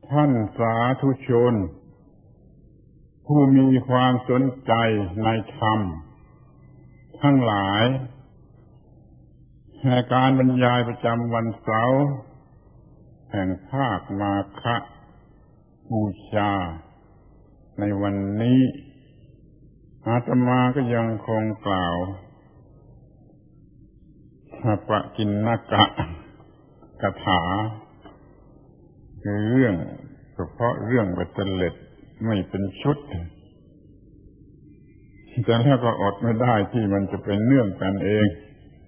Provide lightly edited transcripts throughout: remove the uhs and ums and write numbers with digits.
ท่านสาธุชนผู้มีความสนใจในธรรมทั้งหลายในการบรรยายประจำวันเสาร์แห่งภาคมาฆบูชาในวันนี้อาตมาก็ยังคงกล่าวปกิณณกะกถาคือเรื่องเฉพาะเรื่องเบ็ดเตล็ดไม่เป็นชุดแต่แล้วก็อดไม่ได้ที่มันจะเป็นเนื่องกันเอง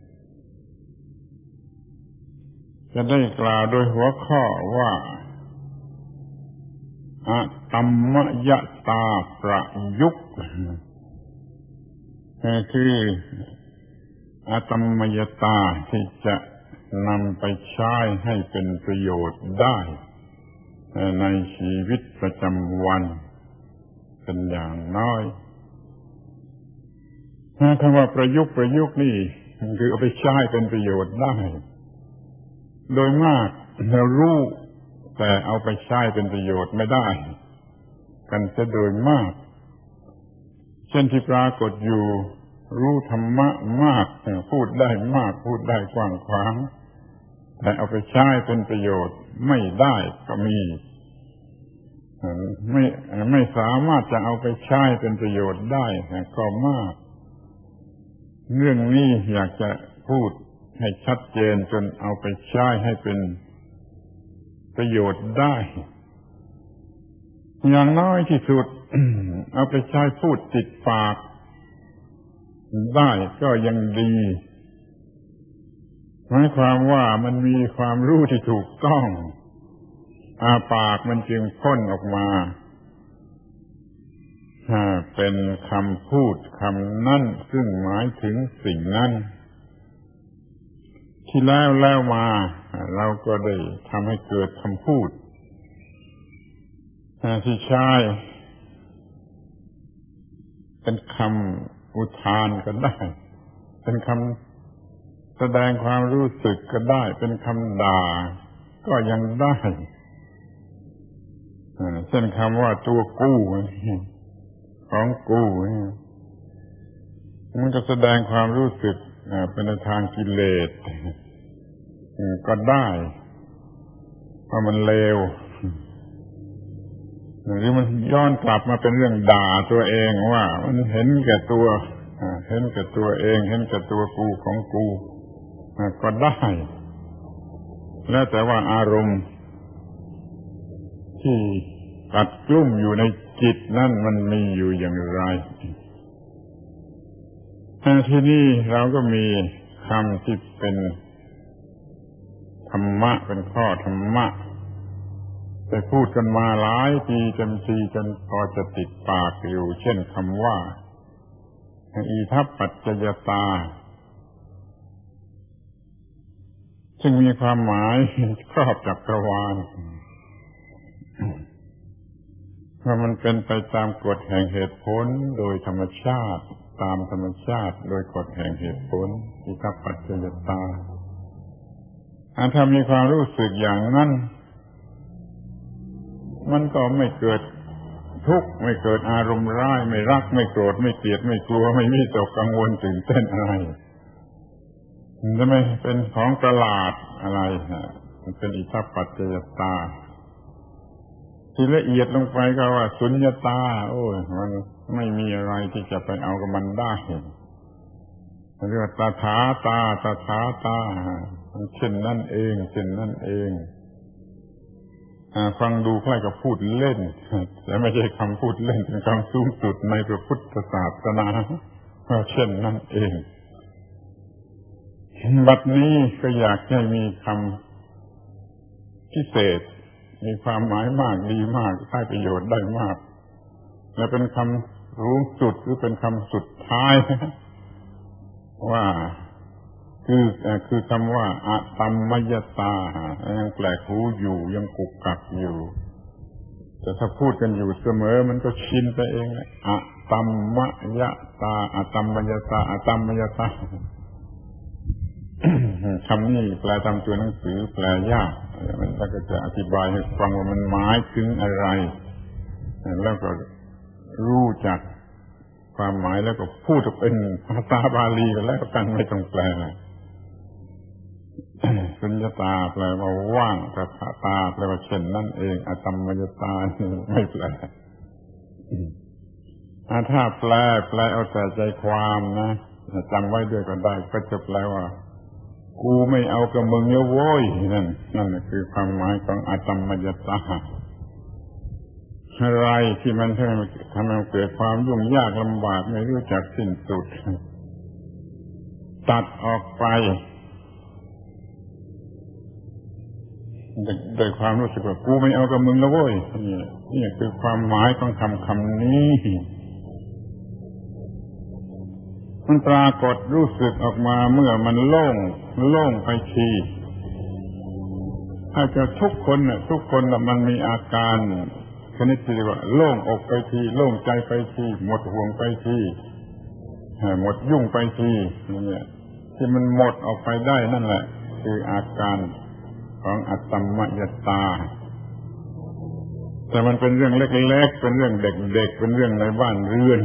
จะได้กล่าวโดยหัวข้อว่าอะตัมมยตาประยุกต์คืออะตัมมยตาที่จะนำไปใช้ให้เป็นประโยชน์ได้ในชีวิตประจำวันเป็นอย่างน้อยคำว่าประยุกต์นี่คือเอาไปใช้เป็นประโยชน์ได้โดยมากเรารู้แต่เอาไปใช้เป็นประโยชน์ไม่ได้กันจะโดยมากเช่นที่ปรากฏอยู่รู้ธรรมะมากพูดได้มากพูดได้กว้างขวางแต่เอาไปใช้เป็นประโยชน์ไม่ได้ก็มีไม่สามารถจะเอาไปใช้เป็นประโยชน์ได้ก็มากเรื่องนี้อยากจะพูดให้ชัดเจนจนเอาไปใช้ให้เป็นประโยชน์ได้อย่างน้อยที่สุด เอาไปใช้พูดติดปากได้ก็ยังดีหมายความว่ามันมีความรู้ที่ถูกต้องปากมันจึงพ้นออกมาเป็นคำพูดคำนั้นซึ่งหมายถึงสิ่งนั้นที่แล้วมาเราก็ได้ทำให้เกิดคำพูดที่ใช้เป็นคำอุทานก็ได้เป็นคำแสดงความรู้สึกก็ได้เป็นคำด่าก็ยังได้เช่นคำว่าตัวกู้ของกู้มันก็แสดงความรู้สึกเป็นในทางกิเลสก็ได้เพราะมันเลวหรือมันย้อนกลับมาเป็นเรื่องด่าตัวเองว่ามันเห็นแก่ตัวเห็นแก่ตัวเองเห็นแก่ตัวกูของกูก็ได้แล้วแต่ว่าอารมณ์ที่กัดกลุ่มอยู่ในจิตนั่นมันมีอยู่อย่างไรที่นี่เราก็มีคำที่เป็นธรรมะเป็นข้อธรรมะแต่พูดกันมาหลายปีจนพอจะติดปากอยู่เช่นคำว่าอิทัปปัจจยตาซึ่งมีความหมายครอบจักรวาลว่ามันเป็นไปตามกฎแห่งเหตุผลโดยธรรมชาติตามธรรมชาติโดยกฎแห่งเหตุผลอิทัปปัจจยตาถ้ามีความรู้สึกอย่างนั้นมันก็ไม่เกิดทุกข์ไม่เกิดอารมณ์ร้ายไม่รักไม่โกรธไม่เกลียดไม่กลัวไม่วิตกกังวลตื่นเต้นอะไรจะไม่เป็นของประหลาดอะไรมันเป็นอิทัปปัจจยตาที่ละเอียดลงไปก็ว่าสุญญตาโอ้ยมันไม่มีอะไรที่จะไปเอากับมันได้เรียกว่าตถาตามันเช่นนั่นเองฟังดูคล้ายกับพูดเล่นแต่ไม่ใช่คำพูดเล่นเป็นคำสูงสุดในพระพุทธศาสนาเช่นนั่นเองบัดนี้ก็อยากให้มีคำพิเศษมีความหมายมากดีมากให้ประโยชน์ได้มากและเป็นคำสูงสุดหรือเป็นคำสุดท้ายว่าคือคำว่าอะตัมมยตายังแปลกหูอยู่ยังกุกกักอยู่แต่ถ้าพูดกันอยู่เสมอมันก็ชินไปเองอะตัมมยตาอะตัมมยตาอะตัมมยตา คำนี้แปลตามตัวหนังสือแปลยากมันก็จะอธิบายให้ฟังว่ามันหมายถึงอะไรแล้วก็รู้จักความหมายแล้วก็พูดเป็นภาษาบาลีกันแล้วกันไม่ต้องแปลสุญญตาแปลว่าว่างตถาแปลว่าเช่นนั่นเองอตัมมยตาไม่แปลถ้าแปลเอาแต่ใจความนะจำไว้ด้วยก็ได้ก็จะแปลว่ากูไม่เอากับมึงแล้วโว้ยนั่นคือความหมายของอตัมมยตาอะไรที่มันทำให้เกิดความยุ่งยากลำบากไม่รู้จักสิ้นสุดตัดออกไปโดยความรู้สึกว่ากูไม่เอากับมึงแล้วโว้ยนี่คือความหมายของคำนี้มันปรากฏรู้สึกออกมาเมื่อมันโล่งไปทีถ้าจะทุกคนมันมีอาการชนิดที่ว่าโล่งอกไปทีโล่งใจไปทีหมดห่วงไปทีหมดยุ่งไปทีเนี่ยที่มันหมดออกไปได้นั่นแหละคืออาการของอตัมมยตาแต่มันเป็นเรื่องเล็กๆเป็นเรื่องเด็กๆเป็นเรื่องในบ้านเรือน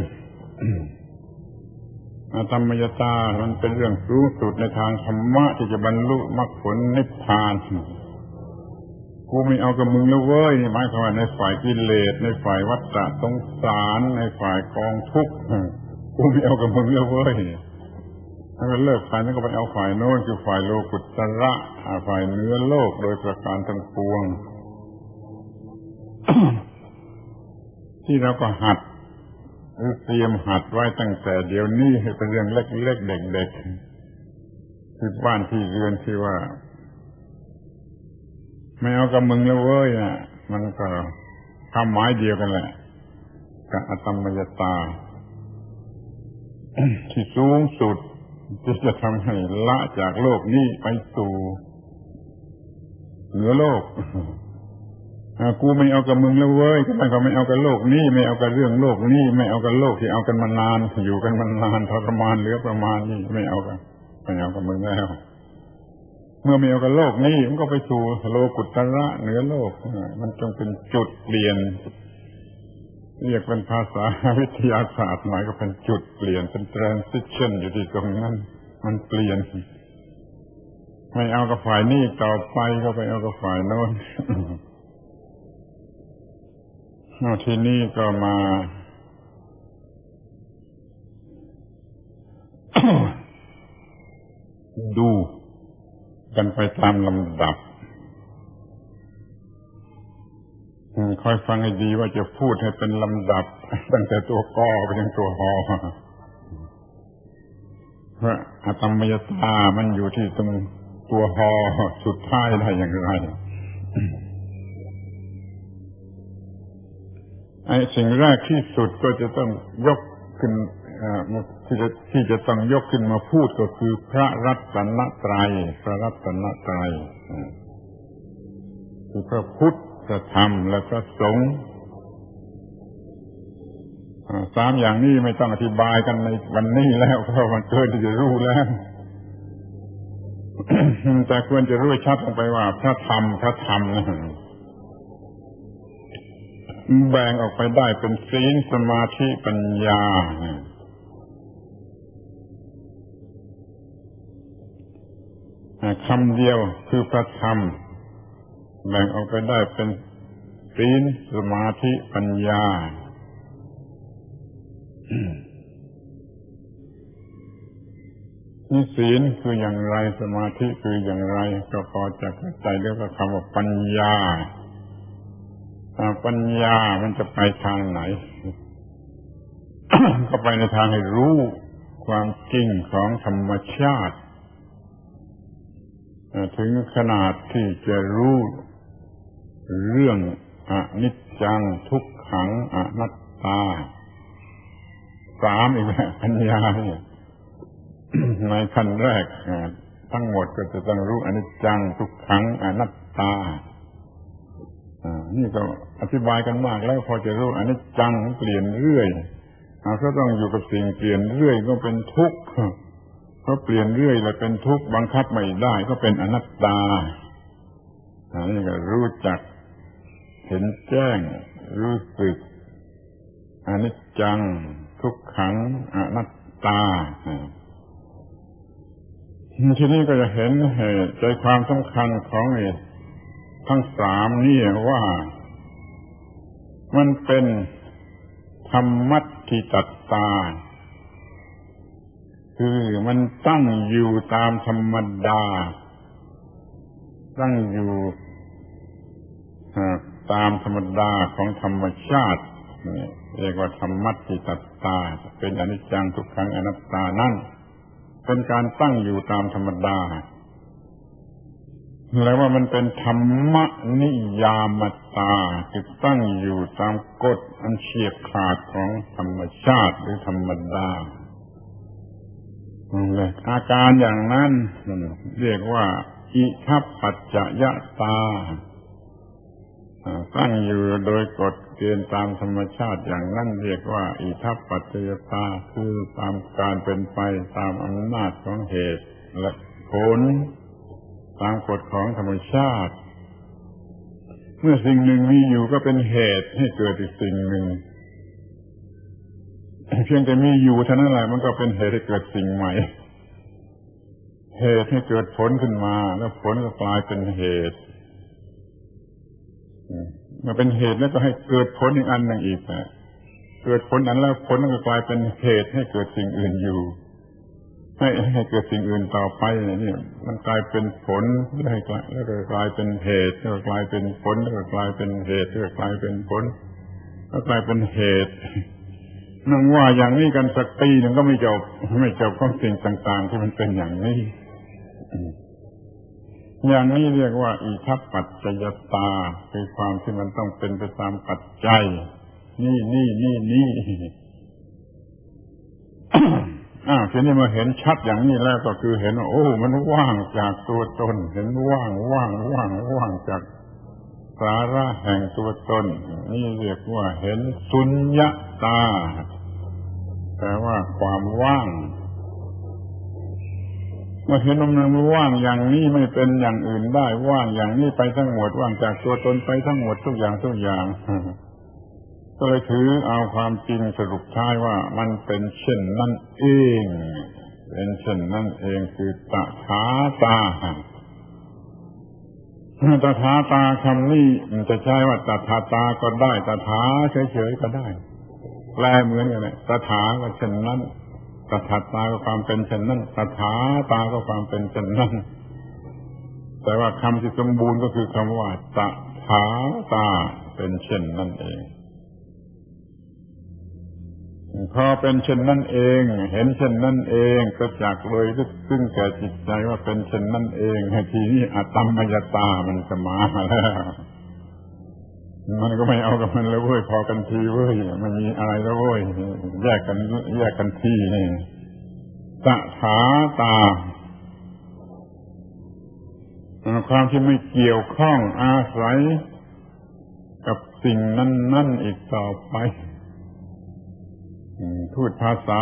อตัมมยตามันเป็นเรื่องสูงสุดในทางธรรมะที่จะบรรลุมรรคผลนิพพานกูไม่เอากับมึงแล้วเว้ยนี่หมายความว่าในฝ่ายกิเลสในฝ่ายวัฏฏะสงสารในฝ่ายกองทุกข์กูไม่เอากับมึงแล้วเว้ยถ้ามันเลิกฝ่ายนั้นก็ไปเอาฝ่ายโน้นคือฝ่ายโลกุตระฝ่ายเนื้อโลกโดยประการทั้งปวง ที่เราก็หัดหรือเตรียมหัดไว้ตั้งแต่เดี๋ยวนี้ให้เป็นเรื่องเล็กๆเด็กๆที่บ้านที่เรือนที่ว่าไม่เอากับมึงแล้วเว้ยมันก็ความหมายเดียวกันแหละกับอตัมมยตาที่สูงสุดที่จะทำให้ละจากโลกนี้ไปสู่เหนือโลกกูไม่เอากับมึงแล้วเว้ยก็ไม่เอากับโลกนี้ไม่เอากับเรื่องโลกนี้ไม่เอากับโลกที่เอากันมานานอยู่กันมานานทรมานเหลือประมาณนี้ไม่เอากับมึงแล้วเมื่อไม่เอากับโลกนี้มันก็ไปสู่โลกุตระเหนือโลกมันจงเป็นจุดเปลี่ยนเรียกเป็นภาษาวิทยาศาสตร์หน่อยก็เป็นจุดเปลี่ยนเป็น transition อยู่ที่ตรงนั้นมันเปลี่ยนไม่เอากับฝ่ายนี้ต่อไปก็ไปเอากับฝ่ายโน้นทีนี้ก็มา ดูกันไปตามลำดับคอยฟังให้ดีว่าจะพูดให้เป็นลำดับตั้งแต่ตัวกอไปถึงตัวหอเพราะอตัมมยตามันอยู่ที่ตรงตัวหอสุดท้ายได้อย่างไรสิ่งแรกที่สุดก็จะต้องยกขึ้นที่จะต้องยกขึ้นมาพูดก็คือพระรัตนตรัยพระรัตนตรัยคือพระพุทธพระธรรมและพระสงฆ์สามอย่างนี้ไม่ต้องอธิบายกันในวันนี้แล้วเพราะมันเกินที่จะรู้แล้ว แต่ควรจะรู้ชัดลงไปว่าพระธรรมนะแบ่งออกไปได้เป็นศีลสมาธิปัญญาคำเดียวคือพระธรรมแบ่งออกไปได้เป็นศีลสมาธิปัญญานี่ศีลคืออย่างไรสมาธิคืออย่างไรก็พอจะเข้าใจเรื่องคำว่าปัญญาปัญญามันจะไปทางไหน ก็ไปในทางให้รู้ความจริงของธรรมชาติถึงขนาดที่จะรู้เรื่องอนิจจังทุกขังอนัตตาสามอีกแล้วปัญญาเนี่ยในขั้นแรกทั้งหมดก็จะต้องรู้อนิจจังทุกขังอนัตตานี่ก็อธิบายกันมากแล้วพอจะรู้อนิจจังเปลี่ยนเรื่อยก็ต้องอยู่กับสิ่งเปลี่ยนเรื่อยก็เป็นทุกข์เพราะเปลี่ยนเรื่อยแล้วเป็นทุกข์บังคับไม่ได้ก็เป็นอนัตตาอันนี้ก็รู้จักเห็นแจ้งรู้สึกอนิจจังทุกขังอนัตตาทีนี้ก็จะเห็นใจความสำคัญของทั้งสามนี่ว่ามันเป็นธรรมัตถิตัตตาคือมันตั้งอยู่ตามธรรมดาตั้งอยู่ตามธรรมดาของธรรมชาติเรียกว่าธรรมัตถิตัตตาเป็นอนิจจังทุกขังอนัตตานั่นเป็นการตั้งอยู่ตามธรรมดาแล้วว่ามันเป็นธรรมนิยามตาคือตั้งอยู่ตามกฎอันเฉียบขาดของธรรมชาติหรือธรรมดาอาการอย่างนั้นเรียกว่าอิทัปปัจจยตาตั้งอยู่โดยกฎเกณฑ์ตามธรรมชาติอย่างนั้นเรียกว่าอิทัปปัจจยตาคือตามการเป็นไปตามอำนาจของเหตุและผลตามกฎของธรรมชาติเมื่อสิ่งหนึ่งมีอยู่ก็เป็นเหตุให้เกิดอีกสิ่งหนึ่งเพียงแต่มีอยู่เท่านั้นแหละมันก็เป็นเหตุให้เกิดสิ่งใหม่เหตุให้เกิดผลขึ้นมาแล้วผลก็กลายเป็นเหตุเมื่อเป็นเหตุแล้วก็ให้เกิดผลอีกอันหนึ่งอีกเกิดผลอันแล้วผลก็กลายเป็นเหตุให้เกิดสิ่งอื่นอยู่ให้เกิดสิ่งอื่นต่อไปนี่มันกลายเป็นผลแล้วก็กลายเป็นเหตุแล้วก็กลายเป็นผลแล้วก็กลายเป็นเหตุแล้วก็กลายเป็นผลแล้วกลายเป็นเหตุนั่งว่าอย่างนี้กันสักปีหนึ่งก็ไม่จบของสิ่งต่างๆที่มันเป็นอย่างนี้อย่างนี้เรียกว่าอิทัปปัจจยตาคือความที่มันต้องเป็นไปตามปัจจัยนี่ทีนี้มาเห็นชัดอย่างนี้แล้วก็คือเห็นว่าโอ้มันว่างจากตัวตนเห็นว่างจากสาระแห่งตัวตนนี่เรียกว่าเห็นสุญญตาแปลว่าความว่างเมื่อเห็นมันว่างอย่างนี้ไม่เป็นอย่างอื่นได้ว่างอย่างนี้ไปทั้งหมดว่างจากตัวตนไปทั้งหมดทุกอย่างก็เลยถือเอาความจริงสรุปท้ายว่ามันเป็นเช่นนั่นเองเป็นเช่นนั่นเองคือตถาตาตถาตาคำนี้มันจะใช้ว่าตถาตาก็ได้ตถาเฉยๆก็ได้แปลเหมือนกันเลยตถาก็เช่นนั้นตถาตาก็ความเป็นเช่นนั้นตถาตาก็ความเป็นเช่นนั้นแต่ว่าคำที่สมบูรณ์ก็คือคำว่าตถาตาเป็นเช่นนั้นเองพอเป็นเช่นนั้นเองเห็นเช่นนั้นเองก็จากเลยซึ่งแก่จิตใจว่าเป็นเช่นนั้นเองทีนี้อตัมมยตามันจะมาแล้วมันก็ไม่เอากับมันแล้วเว้ยพอกันทีเว้ยมันมีอะไรแล้วเว้ยแยกกันทีนี่ตถาตาความที่ไม่เกี่ยวข้องอาศัยกับสิ่งนั้นอีกต่อไปพูดภาษา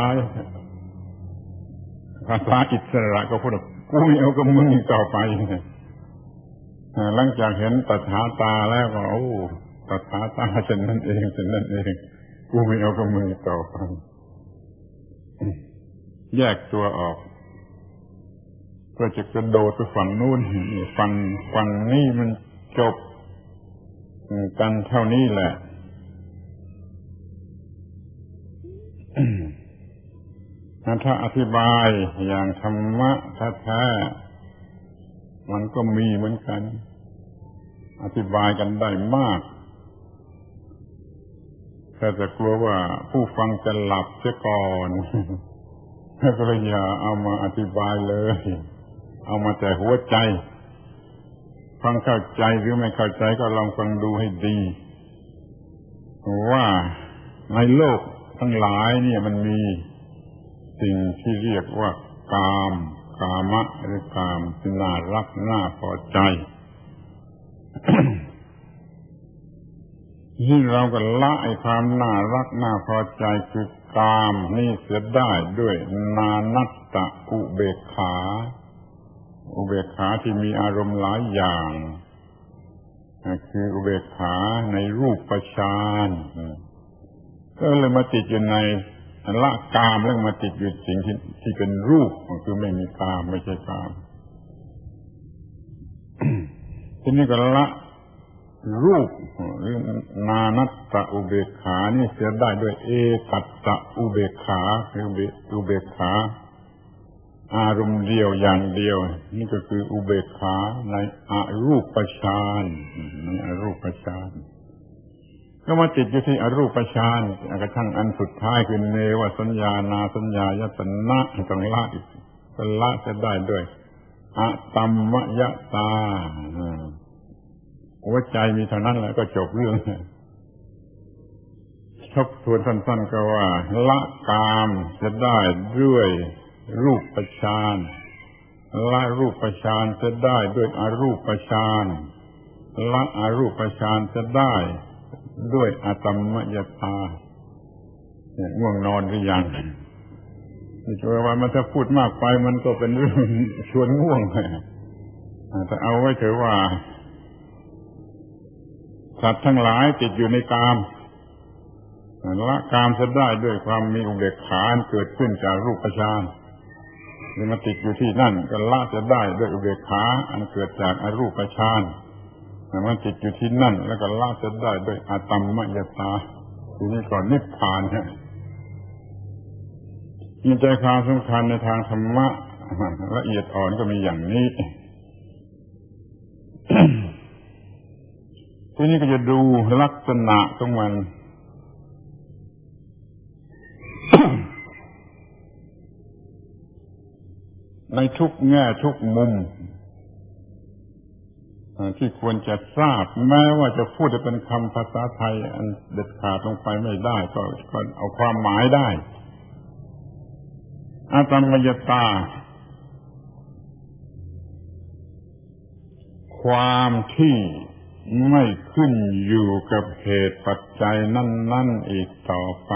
อิสระก็พูดกูไม่เอากับมึงอีกต่อไปหลังจากเห็นตถาตาแล้วก็โอ้ตถาตาเช่นนั้นเองกูไม่เอากับมึงอีกต่อไปแยกตัวออกก็จะกระโดดไปฝั่งนู้นฝั่งนี้มันจบกันเท่านี้แหละถ้าอธิบายอย่างธรรมะแท้ๆมันก็มีเหมือนกันอธิบายกันได้มากแต่จะกลัวว่าผู้ฟังจะหลับเสียก่อนก็เลยอย่าเอามาอธิบายเลยเอามาแต่หัวใจฟังเข้าใจหรือไม่เข้าใจก็ลองฟังดูให้ดีว่าในโลกทั้งหลายเนี่ยมันมีสิ่งที่เรียกว่ากามะหรือกามที่น่ารักน่าพอใจ ที่เราก็ละไอ้ความน่ารักน่าพอใจคือกามนี่เสียได้ด้วยนานัตตะอุเบกขาที่มีอารมณ์หลายอย่างคืออุเบกขาในรูปฌานก็เลยมาติดอยู่ในละกามแล้วมาติดอยู่สิ่งที่เป็นรูปคือไม่มีกามไม่ใช่กาม ทีนี้ก็ละรูปหรือนานัตตอุเบกขานี่เสียได้ด้วยเอกัตตอุเบกขาคืออุเบกขาอารมณ์เดียวอย่างเดียวนี่ก็คืออุเบกขาในอรูปฌานในอรูปฌานก็มาติดอยู่ที่อรูปฌานกระทั่งอันสุดท้ายคือเนวสัญญานาสัญญายตนะต้องละอีกก็ละจะได้ด้วยอะตัมมยตาหัวใจมีเท่านั้นแหละก็จบเรื่องทบทวนสั้นๆก็ว่าละกามจะได้ด้วยรูปฌานละรูปฌานจะได้ด้วยอรูปฌานละอรูปฌานจะได้ด้วยอะตัมมยตาง่วงนอนหรือยังนี่ช่วยว่ามันถ้าพูดมากไปมันก็เป็นเรื่องชวนง่วงแต่เอาไว้เถอะว่าสัตว์ทั้งหลายติดอยู่ในกามละกามจะได้ด้วยความมีอุเบกขาเกิดขึ้นจากรูปฌานหรือมาติดอยู่ที่นั่นก็ละจะได้ด้วยอุเบกขาอันเกิดจากอรูปฌานมันติดอยู่ที่นั่นแล้วก็ละจะได้ด้วยอะตัมมยตาทีนี้ก่อนนิพพานฮะมีใจความสำคัญในทางธรรมะละเอียดอ่อนก็มีอย่างนี้ ทีนี้ก็จะดูลักษณะของมัน ในทุกแง่ทุกมุมที่ควรจะทราบแม้ว่าจะพูดเป็นคำภาษาไทยอันเด็ดขาดลงไปไม่ได้ก็เอาความหมายได้อะตัมมยตาความที่ไม่ขึ้นอยู่กับเหตุปัจจัยนั่นๆอีกต่อไป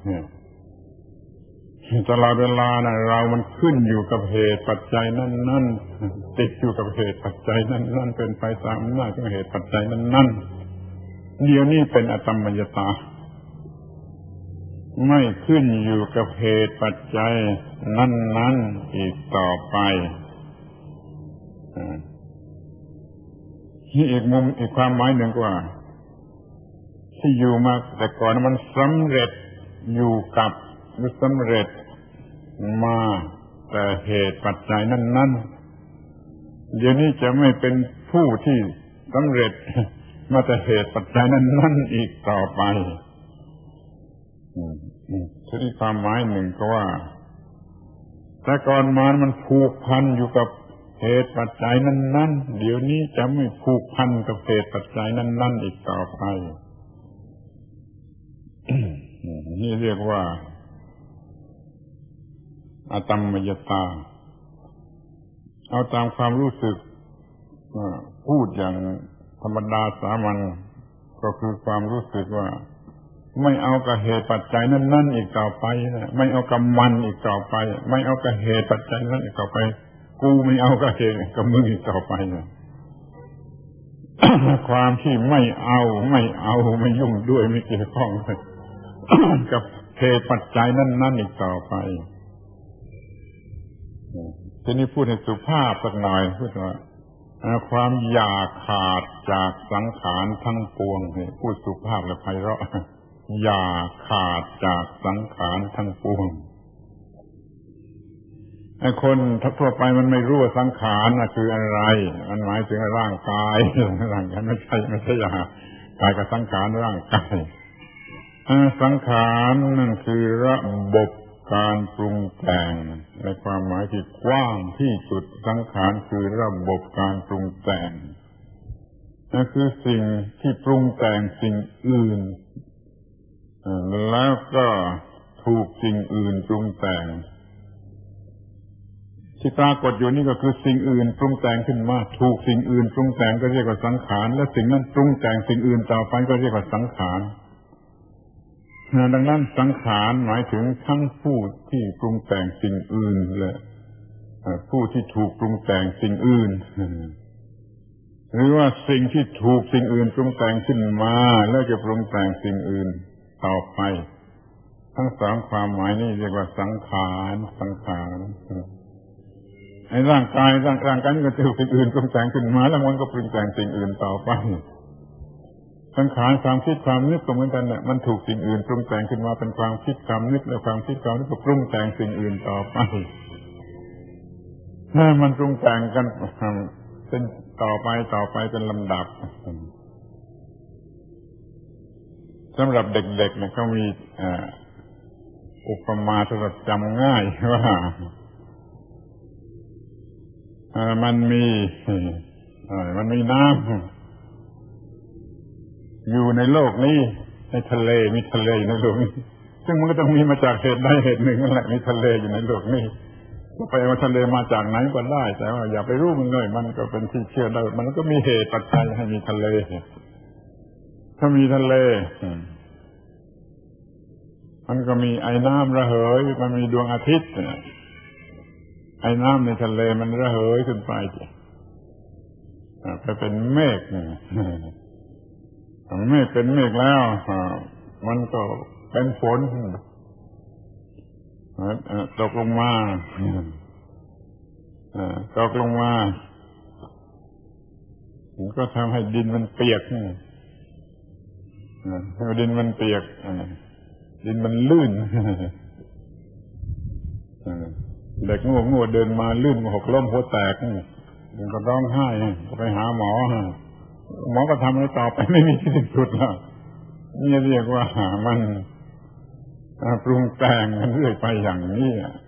ตลอดเวลานะเรามันขึ้นอยู่กับเหตุปัจจัยนั่นๆติดอยู่กับเหตุปัจจัยนั่นๆเป็นไปตามอำนาจของเหตุปัจจัยนั่นๆเดี๋ยวนี้เป็นอะตัมมยตาไม่ขึ้นอยู่กับเหตุปัจจัยนั้นๆอีกต่อไปนี่อีกมุมอีกความหมายหนึ่งว่าที่อยู่มาแต่ก่อนมันสำเร็จอยู่กับหรือสำเร็จมาแต่เหตุปัจจัยนั้นๆเดี๋ยวนี้จะไม่เป็นผู้ที่สำเร็จมาแต่เหตุปัจจัยนั้นๆอีกต่อไปที่ความหมายหนึ่งก็ว่าแต่ก่อนมันผูกพันอยู่กับเหตุปัจจัยนั้นๆเดี๋ยวนี้จะไม่ผูกพันกับเหตุปัจจัยนั้นๆอีกต่อไป นี่เรียกว่าอะตัมมยตาเอาตามความรู้สึกพูดอย่างธรรมดาสามัญก็คือความรู้สึกว่าไม่เอากับเหตุปัจจัยนั้นๆอีกต่อไปนะไม่เอากับมันอีกต่อไปไม่เอากับเหตุปัจจัยนั้นอีกต่อไปกูไม่เอากับเหตุกับมึงอีกต่อไปนะ ความที่ไม่เอาไม่ยุ่งด้วยไม่เกี่ยวข้อง กับเหตุปัจจัยนั้นๆอีกต่อไปทีนี้พูดให้สุภาพสักหน่อยพูดว่าความอยากขาดจากสังขารทั้งปวงพูดสุภาพและไพเราะอย่าขาดจากสังขารทั้งปวงไอ้คนทั่วไปมันไม่รู้ว่าสังขารคืออะไรมันหมายถึงร่างกายไม่ใช่อย่างกายกับสังขารร่างกายสังขารนั่นคือระบบการปรุงแต่งในความหมายที่กว้างที่สุดสังขารคือระบบการปรุงแต่งนั่นคือสิ่งที่ปรุงแต่งสิ่งอื่นแล้วก็ถูกสิ่งอื่นปรุงแต่งที่ปรากฏอยู่นี่ก็คือสิ่งอื่นปรุงแต่งขึ้นมาถูกสิ่งอื่นปรุงแต่งก็เรียกว่าสังขารและสิ่งนั้นปรุงแต่งสิ่งอื่นต่อไปก็เรียกว่าสังขารดังนั้นสังขารหมายถึงทั้งผู้ที่ปรุงแต่งสิ่งอื่นและผู้ที่ถูกปรุงแต่งสิ่งอื่นหรือว่าสิ่งที่ถูกสิ่งอื่นปรุงแต่งขึ้นมาแล้วจะปรุงแต่งสิ่งอื่นต่อไปทั้งสองความหมายนี้เรียกว่าสังขารไอ้ร่างกายนี่ก็ถูกสิ่งอื่นปรุงแต่งขึ้นมาแล้วมันก็ปรุงแต่งสิ่งอื่นต่อไปสังขารความคิดความนึกก็เหมือนกันเนี่ยมันถูกสิ่งอื่นปรุงแต่งขึ้นมาเป็นความคิดความนึกแล้วความคิดความนึกก็ปรุงแต่งสิ่งอื่นต่อไปถ้ามันปรุงแต่งกันเป็นต่อไปเป็นลำดับสำหรับเด็กๆเนี่ยเขามีอุปมาสำหรับจำง่ายว่ามันมีน้ำอยู่ในโลกนี้ในทะเลมีทะเลอยู่ในโลกนี้ซึ่งมันก็ต้องมีมาจากเหตุใดเหตุหนึ่งนั่นแหละมีทะเลอยู่ในโลกนี้ก็ไปเอาทะเลมาจากไหนก็ได้แต่ว่าอย่าไปรู้มันเลยมันก็เป็นที่เชื่อได้มันก็มีเหตุปัจจัยให้มีทะเลถ้ามีทะเลมันก็มีไอ้น้ำระเหยมันมีดวงอาทิตย์ไอ้น้ำในทะเลมันระเหยขึ้นไปเป็นเมฆเมฆเป็นเมฆแล้วมันก็เป็นฝนตกลงมามันก็ทำให้ดินมันเปียกให้ดินมันเปียกดินมันลื่นเด็กงูเดินมาลื่นหกล้มหัวแตกมันก็ร้องไห้ก็ไปหาหมอก็ทำอะไรต่อไปไม่มีที่สิ้นสุดแล้วนี่เรียกว่ามันปรุงแต่งกันเรื่อยไปอย่างนี้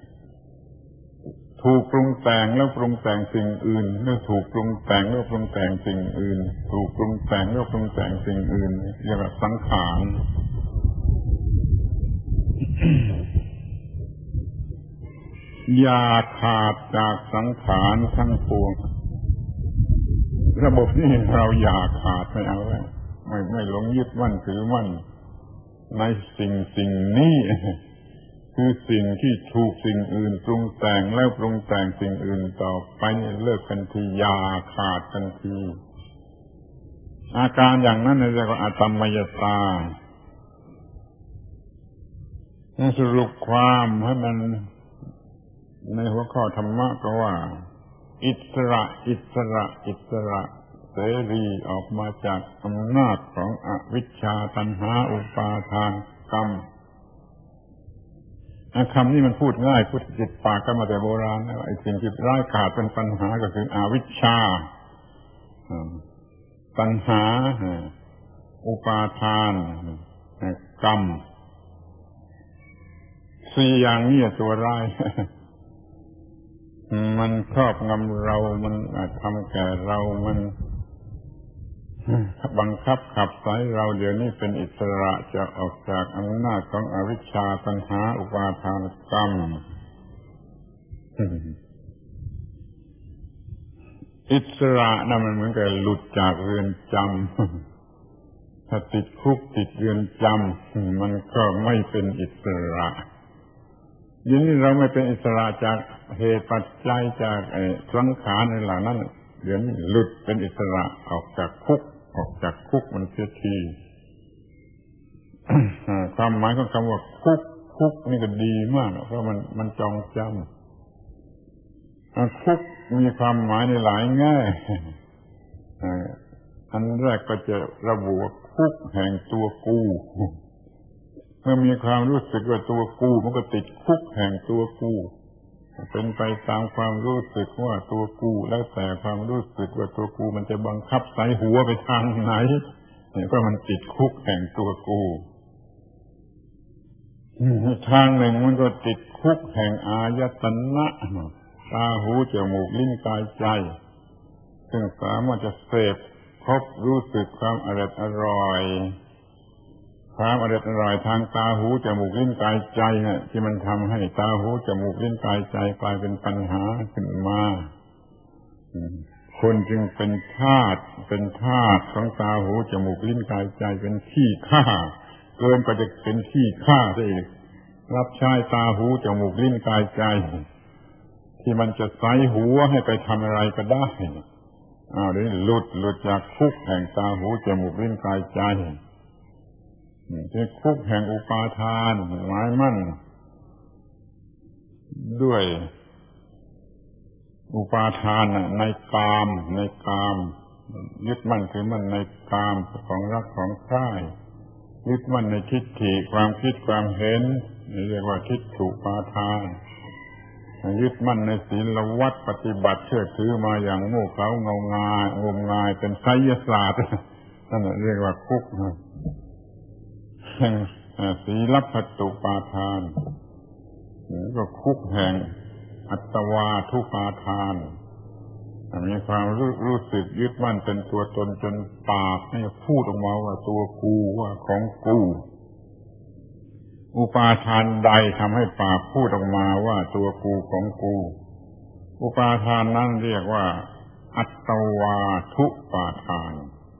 ถูกปรุงแต่งแล้วปรุงแต่งสิ่งอื่นแล้วถูกปรุงแต่งแล้วปรุงแต่งสิ่งอื่นถูกปรุงแต่งแล้วปรุงแต่งสิ่งอื่นเรียกว่าสังขารอย่าขาดจากสังขารทั้งปวงระบบนี้เราอย่าขาดไม่เอาไว้ไม่หลงยึดมั่นถือมั่นในสิ่งนี้คือสิ่งที่ถูกสิ่งอื่นปรุงแต่งแล้วปรุงแต่งสิ่งอื่นต่อไปเลิกกันทีอย่าขาดกันทีอาการอย่างนั้นเรียกว่าอตัมมยตาสรุปความให้มันในหัวข้อธรรมะก็ว่าอิสระเสรีออกมาจากอำนาจของอวิชชาตัณหาอุปาทานกรรมคำนี้มันพูดง่ายพูดติดปากกันมาแต่โบราณนะไอ้สิ่งที่ร้ายกาจเป็นปัญหาก็คืออวิชชาตัณหาอุปาทานกรรมสี่อย่างนี้ตัวร้ายมันครอบงำเรามันทำแก่เรามันบังคับขับไล่เราเดี๋ยวนี้เป็นอิสระจะออกจากอำนาจของอวิชชาตัณหาอุปาทานกรรมอิสระนั่นมันเหมือนกับหลุดจากเรือนจำถ้าติดคุกติดเรือนจำมันก็ไม่เป็นอิสระยิ่งเราไม่เป็นอิสระจากเหตุปัจจัยจากสังขารในเหล่านั้นเดี๋ยวนี้หลุดเป็นอิสระออกจากคุกมันเสียทีความหมายของคำว่าคุกนี่ก็ดีมากเพราะมันจองจำคุกมีความหมายในหลายแง่อันแรกก็จะระบุว่าคุกแห่งตัวกูเมื่อมีความรู้สึกว่าตัวกูมันก็ติดคุกแห่งตัวกูเป็นไปตามความรู้สึกว่าตัวกูแล้วแต่ความรู้สึกว่าตัวกูมันจะบังคับใส่หัวไปทางไหนเนี่ยก็มันติดคุกแห่งตัวกูทางหนึ่งมันก็ติดคุกแห่งอายตนะตาหูจมูกลิ้นกายใจซึ่งสามารถจะเสพพบรู้สึกความอร่อยความอร่อยทางตาหูจมูกลิ้นกายใจเนี่ยที่มันทำให้ตาหูจมูกลิ้นกายใจกลายเป็นปัญหาขึ้นมาคนจึงเป็นทาสของตาหูจมูกลิ้นกายใจเป็นขี้ข้าเกินกว่าจะเป็นขี้ข้าซะอีกรับใช้ตาหูจมูกลิ้นกายใจที่มันจะใส่หัวให้ไปทำอะไรก็ได้เดี๋ยวหลุดจากคุกแห่งตาหูจมูกลิ้นกายใจที่คุกแห่งอุปาทานหมายมั่นด้วยอุปาทานในกามยึดมั่นถือมั่นในกามของรักของใคร่ยึดมั่นในทิฏฐิความคิดความเห็นนี่เรียกว่าทิฏฐุปาทานยึดมั่นในศีลวัดปฏิบัติเชื่อถือมาอย่างโง่เขลางมงายเป็นไสยศาสตร์นั่นเรียกว่าคุกแห่งศีลพัตตุปาทานก็คุกแห่งอัตวาทุปาทานมีความรู้สึกยึดมั่นเป็นตัวตนจนปากให้พูดออกมาว่าตัวกูว่าของกูอุปาทานใดทำให้ปากพูดออกมาว่าตัวกูของกูอุปาทานนั้นเรียกว่าอัตวาทุปาทาน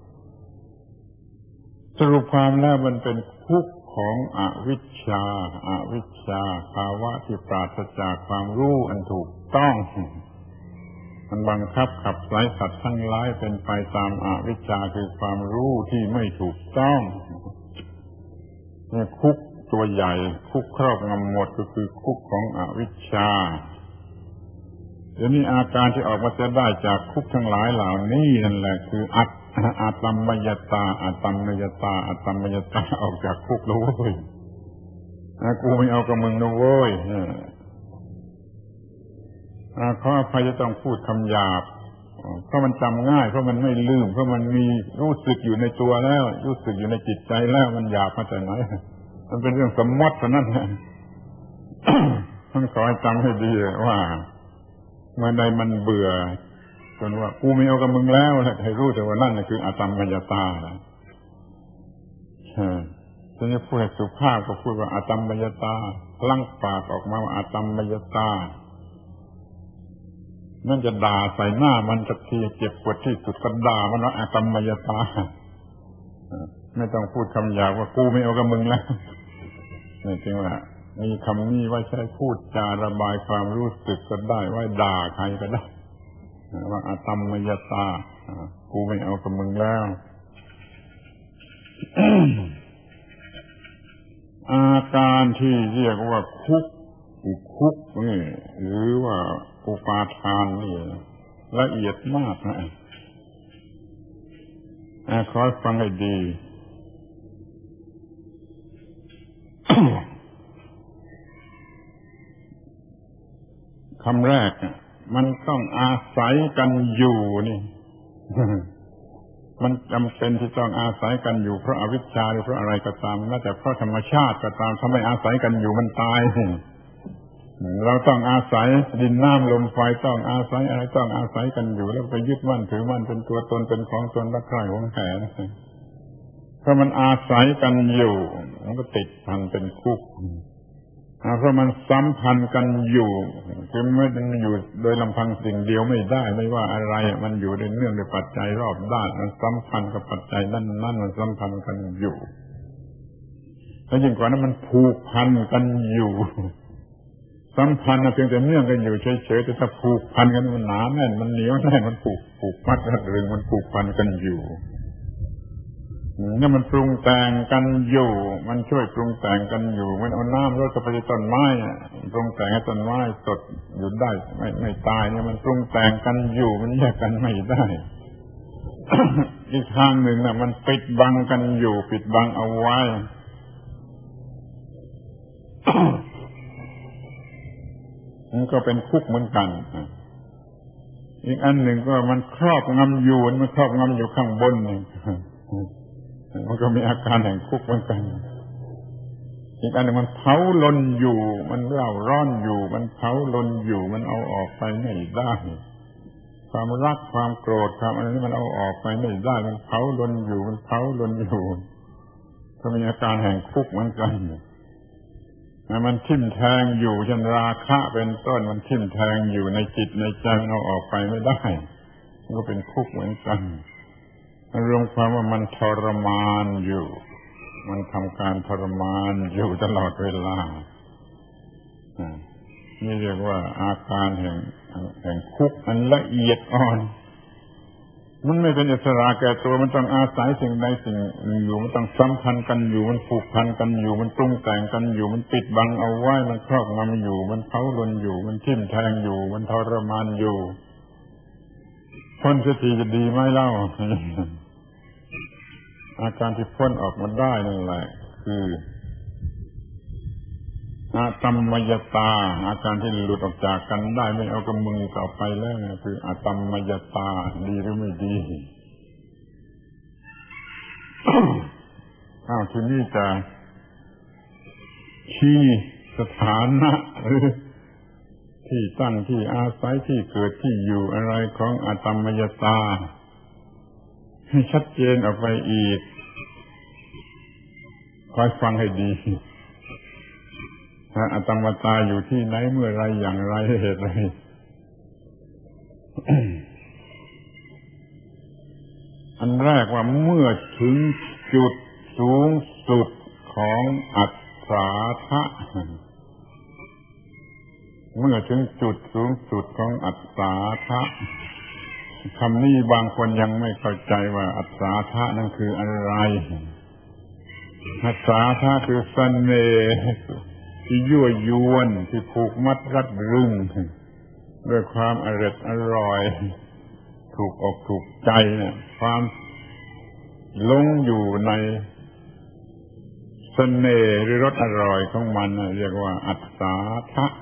สรุปความแล้วมันเป็นคุกของอวิชชาภาวะที่ปราศจากความรู้อันถูกต้องมันบังคับขับไล่สัตว์ทั้งหลายเป็นไปตามอวิชชาคือความรู้ที่ไม่ถูกต้องนี่คุกตัวใหญ่คุกครอบงำหมดก็คือคุกของอวิชชาเดี๋ยวนี้อาการที่ออกมาจะได้จากคุกทั้งหลายเหล่านี้นั่นแหละคืออาตัมมยตาออกจากคุกแล้วเว้ยกูไม่เอากับมึงนะเว้ยขออภัยจะต้องพูดคำหยาบเพราะมันจำง่ายเพราะมันไม่ลืมเพราะมันมีรู้สึกอยู่ในตัวแล้วรู้สึกอยู่ในจิตใจแล้วมันหยาบมาจากไหนมันเป็นเรื่องสมมติเท่านั้นต้องขอให้จำให้ดีว่าเมื่อใดมันเบื่อจนว่ากูไม่เอากับมึงแล้วให้รู้แต่ว่านั่นคืออาตัมมยตาฉันจะพูดให้สุภาพก็พูดว่าอาตัมมยตาลั่งปากออกมาว่าอาตัมมยตานั่นจะด่าใส่หน้ามันสักทีเจ็บปวดที่สุดก็ด่ามันว่าอาตัมมยตาไม่ต้องพูดคำหยาบว่ากูไม่เอากับมึงแล้วนี่จริงว่ามีคำนี้ไว้ใช้พูดจาระบายความรู้สึกก็ได้ไว้ด่าใครก็ได้ว่าอาตัมมยตากูไม่เอากับมึงแล้ว อาการที่เรียกว่าคุกนี่หรือว่าอุปาทานนี่ละเอียดมากนะขอฟังให้ดี คำแรกมันต้องอาศัยกันอยู่นี่ มันจำเป็นที่ต้องอาศัยกันอยู่เพราะอวิชชาหรือเพราะอะไรก็ตามแม้แต่เพราะธรรมชาติก็ตามถ้าไม่อาศัยกันอยู่มันตายเราต้องอาศัยดินน้ำลมไฟต้องอาศัยอะไรต้องอาศัยกันอยู่แล้วไปยึดมั่นถือมั่นเป็นตัวตนเป็นของตนรักใคร่หวงแหนเพราะมันอาศัยกันอยู่มันก็ติดพันเป็นคุกเพราะมันสัมพันธ์กันอยู่คือไม่ได้อยู่โดยลำพังสิ่งเดียวไม่ได้ไม่ว่าอะไรมันอยู่ในเนื่องในปัจจัยรอบด้านมันสัมพันธ์กับปัจจัยนั่นมันสัมพันธ์กันอยู่แล้วยิ่งกว่านั้นมันผูกพันกันอยู่สัมพันธ์เพียงแต่เนื่องกันอยู่เฉยๆแต่ถ้าผูกพันกันมันหนาแน่นมันเหนียวแน่นมันผูกมัดกันเรื่องมันผูกพันกันอยู่นี่มันปรุงแต่งกันอยู่มันช่วยปรุงแต่งกันอยู่มันเอาน้ำรดไปที่ต้นไม้ปรุงแต่งให้ต้นไม้สดอยู่ได้ไม่ตายเนี่ยมันปรุงแต่งกันอยู่มันแยกกันไม่ได้ อีกทางหนึ่งน่ะมันปิดบังกันอยู่ปิดบังเอาไว้ มันก็เป็นคุกเหมือนกันอีกอันหนึ่งก็มันครอบงำอยู่มันครอบงำอยู่ข้างบนนี่มันก็มีอาการแห่งคุกเหมือนกันอีกอันหนึ่งมันเผาลนอยู่มันเร่าร้อนอยู่มันเผาลนอยู่มันเอาออกไปไม่ได้ความรักความโกรธความอะไรนี่มันเอาออกไปไม่ได้มันเผาลนอยู่มันเผาลนอยู่ก็มีอาการแห่งคุกเหมือนกันมันทิ่มแทงอยู่เช่นราคะเป็นต้นมันทิ่มแทงอยู่ในจิตในใจมันเอาออกไปไม่ได้ก็เป็นคุกเหมือนกันรวมความว่ามันทรมานอยู่มันทำการทรมานอยู่ตลอดเวลานี่เรียกว่าอาการแห่งคุกอันละเอียดอ่อนมันไม่เป็นอิสระแก่ตัวมันต้องอาศัยสิ่งใดสิ่งหนึ่งอยู่มันต้องสัมพันธ์กันอยู่มันผูกพันกันอยู่มันปรุงแต่งกันอยู่มันปิดบังเอาไว้มันครอบงำอยู่มันเผาลนอยู่มันทิ่มแทงอยู่มันทรมานอยู่พ้นเสียทีจะดีไหมเล่า อาการที่พ้นออกมาได้นั่นแหละคืออาตัมมยตาอาการที่หลุดออกจากกันได้ไม่เอากับมือต่อไปแล้วนะคืออาตัมมยตาดีหรือไม่ดี ทีนี้จะชี้สถานะหรือที่ตั้งที่อาศัยที่เกิดที่อยู่อะไรของอาตัมมยตาให้ชัดเจนออกไปอีกคอยฟังให้ดีอาตัมมตาอยู่ที่ไหนเมื่อไรอย่างไรเหตุไร อันแรกว่าเมื่อถึงจุดสูงสุดของอัศทะเมื่อถึงจุดสูงสุดของอัศทะคำนี้บางคนยังไม่เข้าใจว่าอัศทะนั่นคืออะไรอัศทะคือเสน่ห์ที่ยั่วยวนที่ผูกมัดรัดรึงด้วยความอร่อยถูกอกถูกใจเนี่ยความหลงอยู่ในเสน่ห์หรือรสอร่อยของมันเรียกว่าอัศทะ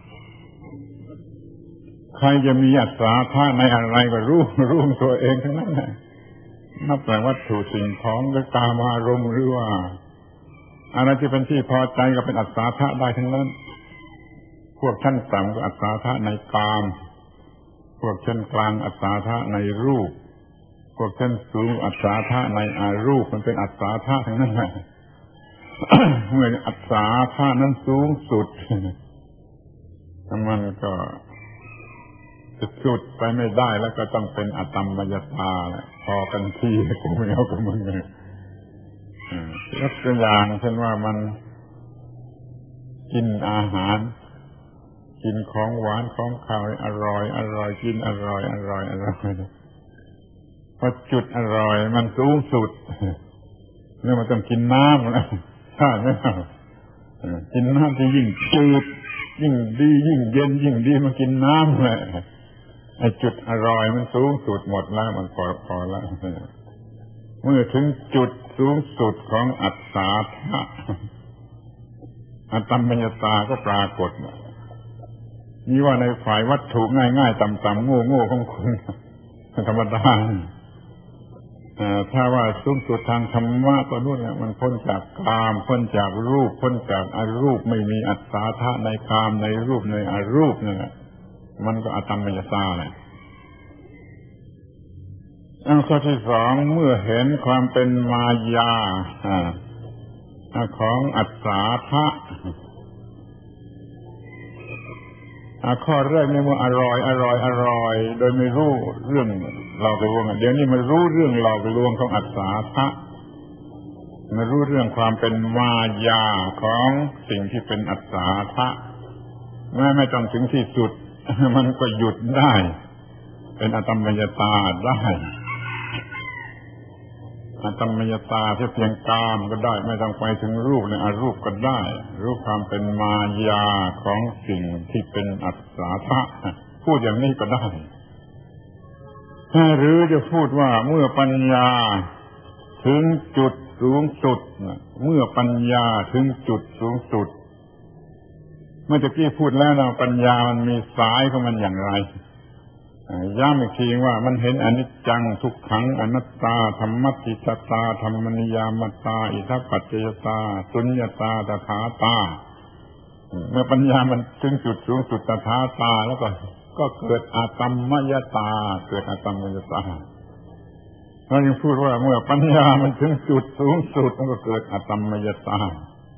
ใครจะมีอัศทะในอะไรก็รู้ตัวเองทั้งนั้นนับแต่วัตถุสิ่งของหรือตามอารมณ์หรือว่าอะไรที่เป็นที่พอใจก็เป็นอัศทะได้ทั้งนั้นพวกชั้นต่ำก็อัศทะในกามพวกชั้นกลางอัศทะในรูปพวกชั้นสูงอัศทะในอารูปมันเป็นอัศทะทั้งนั้นแหละ เมื่ออัศทะนั้นสูงสุดมันก็จะสุดไปไม่ได้แล้วก็ต้องเป็นอตัมมยตาแหละพอกันที่กูไม่เอากับมึงเลยยกตัวอย่างเช่นว่ามันกินอาหารกินของหวานของข้าวอร่อยกินอร่อยพอจุดอร่อยมันสูงสุดเนี่ยมันต้องกินน้ำนะใช่ไหมกินน้ำที่ยิ่งจืดยิ่งดียิ่งเย็นยิ่งดีมากินน้ำแหละไอ้จุดอร่อยมันสูงสุดหมดแล้วมันพอแล้วเมื่อถึงจุดสูงสุดของอัศทะอตัมมยตาก็ปรากฏนี่ว่าในฝ่ายวัตถุง่ายๆต่ำๆโง่ๆของคุณธรรมดาถ้าว่าสูงสุดทางธรรมะก็นู่นมันพ้นจากกามพ้นจากรูปพ้นจากอรูปไม่มีอัศทะในกามในรูปในอรูปนั่นแหละมันก็อตัมมยตาแหละข้อที่สองเมื่อเห็นความเป็นมายาของอัศทะข้อแรกนี่ว่าอร่อยโดยไม่รู้เรื่องหลอกลวงเดี๋ยวนี้มันรู้เรื่องหลอกลวงของอัศทะมารู้เรื่องความเป็นมายาของสิ่งที่เป็นอัศทะไม่ต้องถึงที่สุดมันก็หยุดได้เป็นอตัมมยตาได้อตัมมยตาที่เพียงกามก็ได้ไม่ต้องไปถึงรูปในอรูปก็ได้รู้ความเป็นมายาของสิ่งที่เป็นอัศทะพูดอย่างนี้ก็ได้หรือจะพูดว่าเมื่อปัญญาถึงจุดสูงสุดเมื่อปัญญาถึงจุดสูงสุดเมื่อกี้พูดแล้วนะปัญญามันมีสายของมันอย่างไรย้ำอีกทีว่ามันเห็นอนิจจังทุกขังอนัตตาธรรมัตติตาธรรมนิยามตาอิทัปปัจจยตาสุญญตาตถาตาเมื่อปัญญามันถึงจุดสูงสุดตถาตาแล้วก็เกิดอาตัมมยตาเกิดอาตัมมยตาเรายังพูดว่าเมื่อปัญญามันถึงจุดสูงสุดมันก็เกิดอาตัมมยตา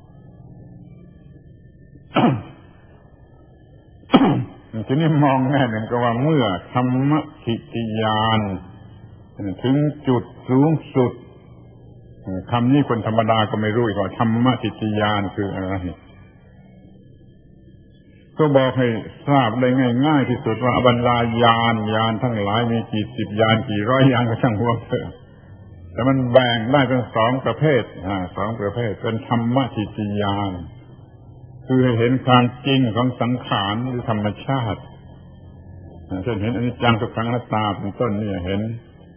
ทีนี้มองแง่หนึ่งก็ว่าเมื่อธรรมทิฏฐิญาณถึงจุดสูงสุดคำนี้คนธรรมดาก็ไม่รู้อีกว่าธรรมทิฏฐิญาณคืออะไรก็บอกให้ทราบได้ง่ายๆที่สุดว่าบรรดายานทั้งหลายมีกี่สิบยานกี่ร้อยยานก็ช่างหัวเถอะแต่มันแบ่งได้เป็นสองประเภทเป็นธรรมทิฏฐิญาณคือให้เห็นความจริงของสังขารหรือธรรมชาติเช่นเห็นอนิจจังทุกขังอนัตตาเป็นต้นนี่เห็น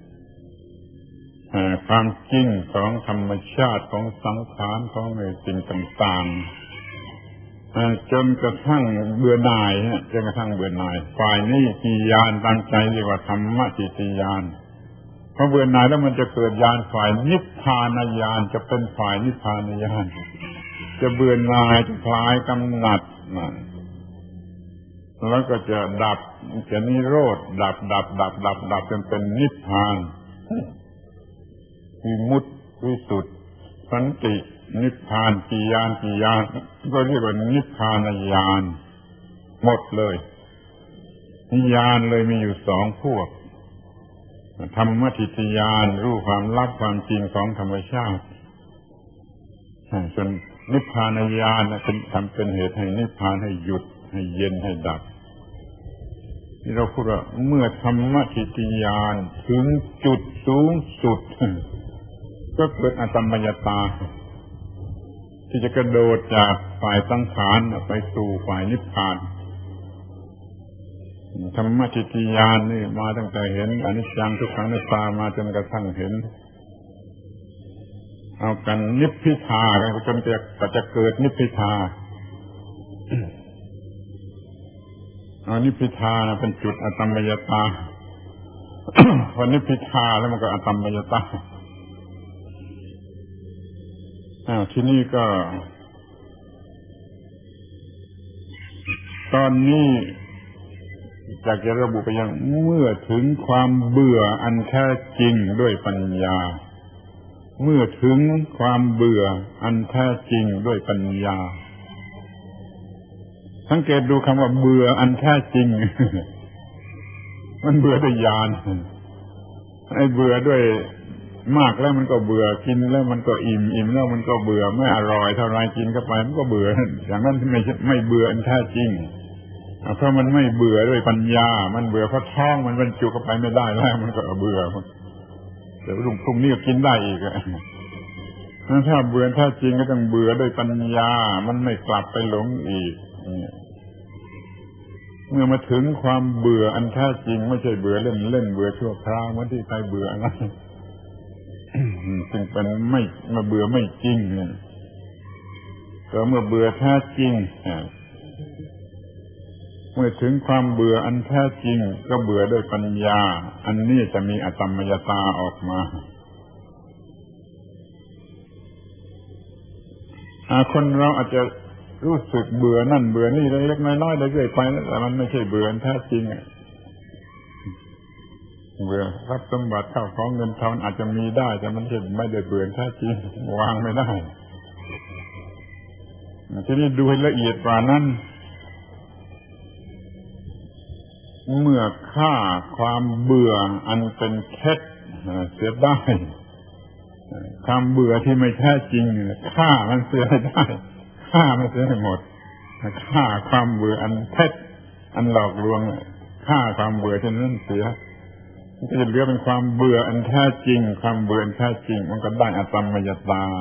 ความจริงของธรรมชาติของสังขารของสิ่งต่างๆจนกระทั่งเบื่อหน่ายฝ่ายนี้กี่ญาณตั้งใจเรียกว่าธรรมทิฏฐิญาณพอเบื่อหน่ายแล้วมันจะเกิดญาณฝ่ายนิพพานญาณจะเป็นฝ่ายนิพพานญาณจะเบื่อหน่ายจะคลายกำหนัดแล้วก็จะดับจะนิโรธดับจนเป็นนิพพานวิมุตติวิสุทธิสันตินิพพานกี่ญาณก็เรียกว่านิพพานญาณหมดเลยนิญาณเลยมีอยู่สองพวกธรรมทิฏฐิญาณรู้ความลับความจริงของธรรมชาติส่วนนิพพานญาณเป็นเหตุให้นิพพานให้หยุดให้เย็นให้ดับที่เราพูดว่าเมื่อธรรมทิฏฐิญาณถึงจุดสูงสุดก็เกิดอสัมปญตาที่จะกระโดดจากฝ่ายสังขารไปสู่ฝ่ายนิพพานธรรมทิฏฐิญาณนี่มาตั้งแต่เห็นอนิจจังทุกขังอนัตตามาจนกระทั่งเห็นเอากันนิพพิทาจนจะเกิดนิพพิทานิพพิทาเป็นจุดอสัมปญตาพอนิพพิทาแล้วมันก็อสัมปญตาที่นี่ก็ตอนนี้อยากจะระบุไปยังเมื่อถึงความเบื่ออันแท้จริงด้วยปัญญาเมื่อถึงความเบื่ออันแท้จริงด้วยปัญญาสังเกตดูคำว่าเบื่ออันแท้จริง มันเบื่อด้วยญาณไอ้เบื่อด้วยมากแล้วมันก็เบื่อกินแล้วมันก็อิ่มแล้วมันก็เบื่อไม่อร่อยเท่าไรกินเข้าไปมันก็เบื่ออย่างนั้นไม่เบื่ออันแท้จริงเพราะมันไม่เบื่อด้วยปัญญามันเบื่อเพราะท้องมันบรรจุเข้าไปไม่ได้แล้วมันก็เบื่อเดี๋ยวพรุ่งนี้ก็กินได้อีกถ้าเบื่อแท้จริงก็ต้องเบื่อด้วยปัญญามันไม่กลับไปหลงอีกเมื่อมาถึงความเบื่ออันแท้จริงไม่ใช่เบื่อเล่นเบื่อชั่วคราวเหมือนที่ใครเบื่ออะไรจึงเป็นมาเบื่อไม่จริงแต่เมื่อเบื่อแท้จริงเมื่อถึงความเบื่ออันแท้จริงก็เบื่อด้วยปัญญาอันนี้จะมีอสัมปญตาออกมาคนเราอาจจะรู้สึกเบื่อนั่นเบื่อนี่เล็กๆน้อยๆเรื่อยๆไปแต่มันไม่ใช่เบื่อแท้จริงเบื่อทรัพย์สมบัติเข้าของเงินทองอาจจะมีได้แต่มันไม่ได้เบื่อแท้จริงวางไม่ได้ทีนี้ดูให้ละเอียดกว่านั้นเมื่อฆ่าความเบื่ออันเป็นเท็จเสียได้ความเบื่อที่ไม่แท้จริงฆ่ามันเสียได้ฆ่ามันเสียให้หมดฆ่าความเบื่ออันเท็จอันหลอกลวงฆ่าความเบื่อที่นั้นเสียมันก็จะเหลือเป็นความเบื่ออันแท้จริงความเบื่ออันแท้จริงมันก็ได้อสัมปญตา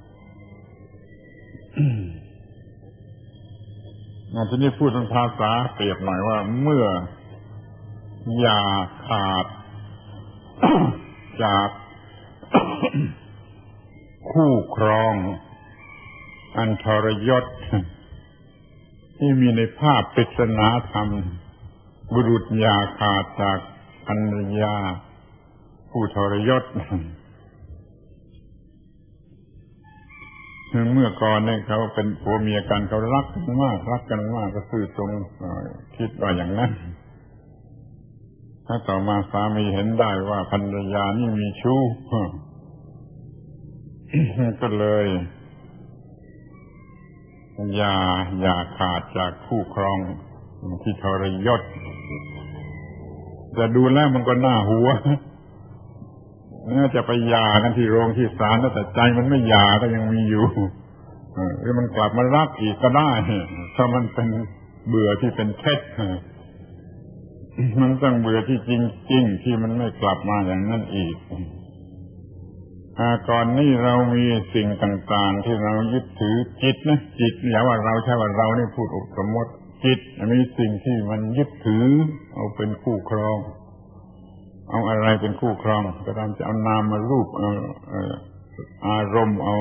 ทีนี้พูดเป็นภาษาเปรียบหน่อยว่าเมื่ออย่าขาด จาก คู่ครองอันทรยศที่มีในภาพปริศนาธรรมบุรุษอย่าขาดจากภรรยาผู้ทรยศเมื่อก่อนเนี่ยเขาเป็นผัวเมียกันเขารักกันมากก็ซื่อตรงคิดว่าอย่างนั้นถ้าต่อมาสามีเห็นได้ว่าภรรยานี่มีชู้ ก็เลยอย่าขาดจากคู่ครองที่ทรยศแต่ดูแล้วมันก็น่าหัวน่าจะไปหย่ากันที่โรงที่ศาลแต่ใจมันไม่หย่าก็ยังมีอยู่หรือมันกลับมารักอีกก็ได้ถ้ามันเป็นเบื่อที่เป็นเท็จมันต้องเบื่อที่จริงๆที่มันไม่กลับมาอย่างนั้นอีกก่อนนี้เรามีสิ่งต่างๆที่เรายึดถือจิตนะจิตอย่าว่าเราใช่ว่าเรานี่พูดอุปสมมติจิตมีสิ่งที่มันยึดถือเอาเป็นคู่ครองเอาอะไรเป็นคู่ครองก็ตามจะเอานามมารูปเอาอารมณ์เอา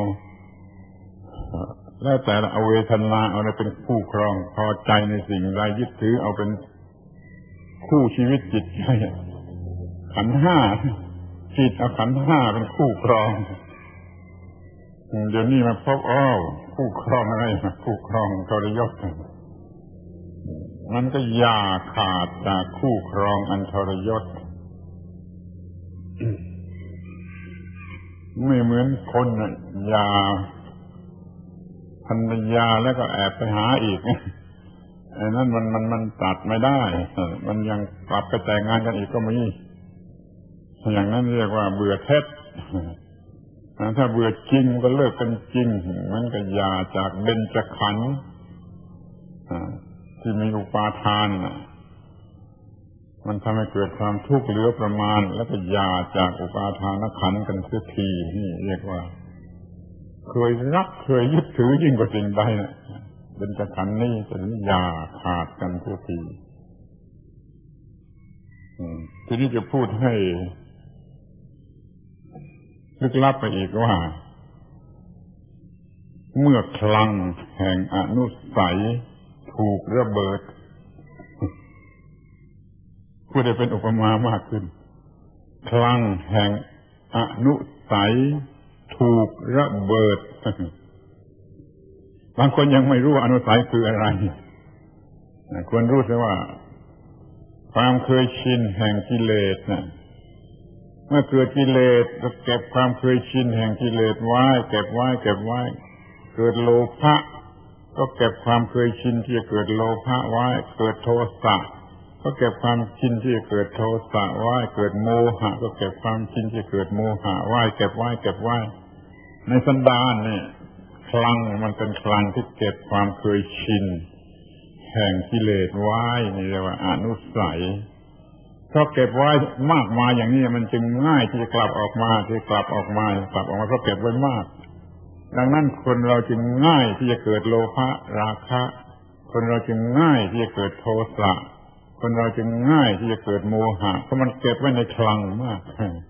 แล้วแต่เอาเวทนาเอาอะไรเป็นคู่ครองพอใจในสิ่งใดยึดถือเอาเป็นคู่ชีวิตจิตใจขันธ์ห้าจิตเอาขันธ์ห้าเป็นคู่ครองเดี๋ยวนี้มาพบคู่ครองอะไรคู่ครองทรยศมันก็อย่าขาดจากคู่ครองอันทรยศไม่เหมือนคนอย่าภรรยาแล้วก็แอบไปหาอีกไอ้นั่นมันตัดไม่ได้มันยังกลับไปแต่งงานกันอีกก็มีอย่างนั้นเรียกว่าเบื่อเท็จถ้าเบื่อจริงก็เลิกกันจริงมันก็อย่าจากเบญจขันธ์ที่มีอุปาทานมันทำให้เกิดความทุกข์เหลือประมาณแล้วก็อย่าจากอุปาทานขันธ์กันเสียทีนี่เรียกว่าเคยรักเคยยึดถือยิ่งกว่าสิ่งใดเบญจขันธ์นี่จะอย่าขาดกันเสียทีทีนี้จะพูดให้ลึกลับไปอีกว่าเมื่อคลังแห่งอนุสัยถูกระเบิดพูดได้เป็นอุปมามากขึ้นคลังแห่งอนุสัยถูกระเบิดบางคนยังไม่รู้ว่าอนุสัยคืออะไรควรรู้ซะว่าความเคยชินแห่งกิเลสเมื่อเกิดกิเลสก็เก็บความเคยชินแห่งกิเลสไว้เก็บไว้เกิดโลภะก็เก็บความเคยชินที่จะเกิดโลภะไว้เกิดโทสะก็เก็บความชินที่จะเกิดโทสะไว้เกิดโมหะก็เก็บความชินที่จะเกิดโมหะไว้เก็บไว้ในสันดานนี่คลังมันเป็นคลังที่เก็บความเคยชินแห่งกิเลสไว้นี่เรียกว่าอนุสัยเพราะเก็บไว้มากมายอย่างนี้มันจึงง่ายที่จะกลับออกมาเพราะเก็บไว้มากดังนั้นคนเราจึงง่ายที่จะเกิดโลภะราคะคนเราจึงง่ายที่จะเกิดโทสะคนเราจึงง่ายที่จะเกิดโมหะเพราะมันเก็บไว้ในคลังมาก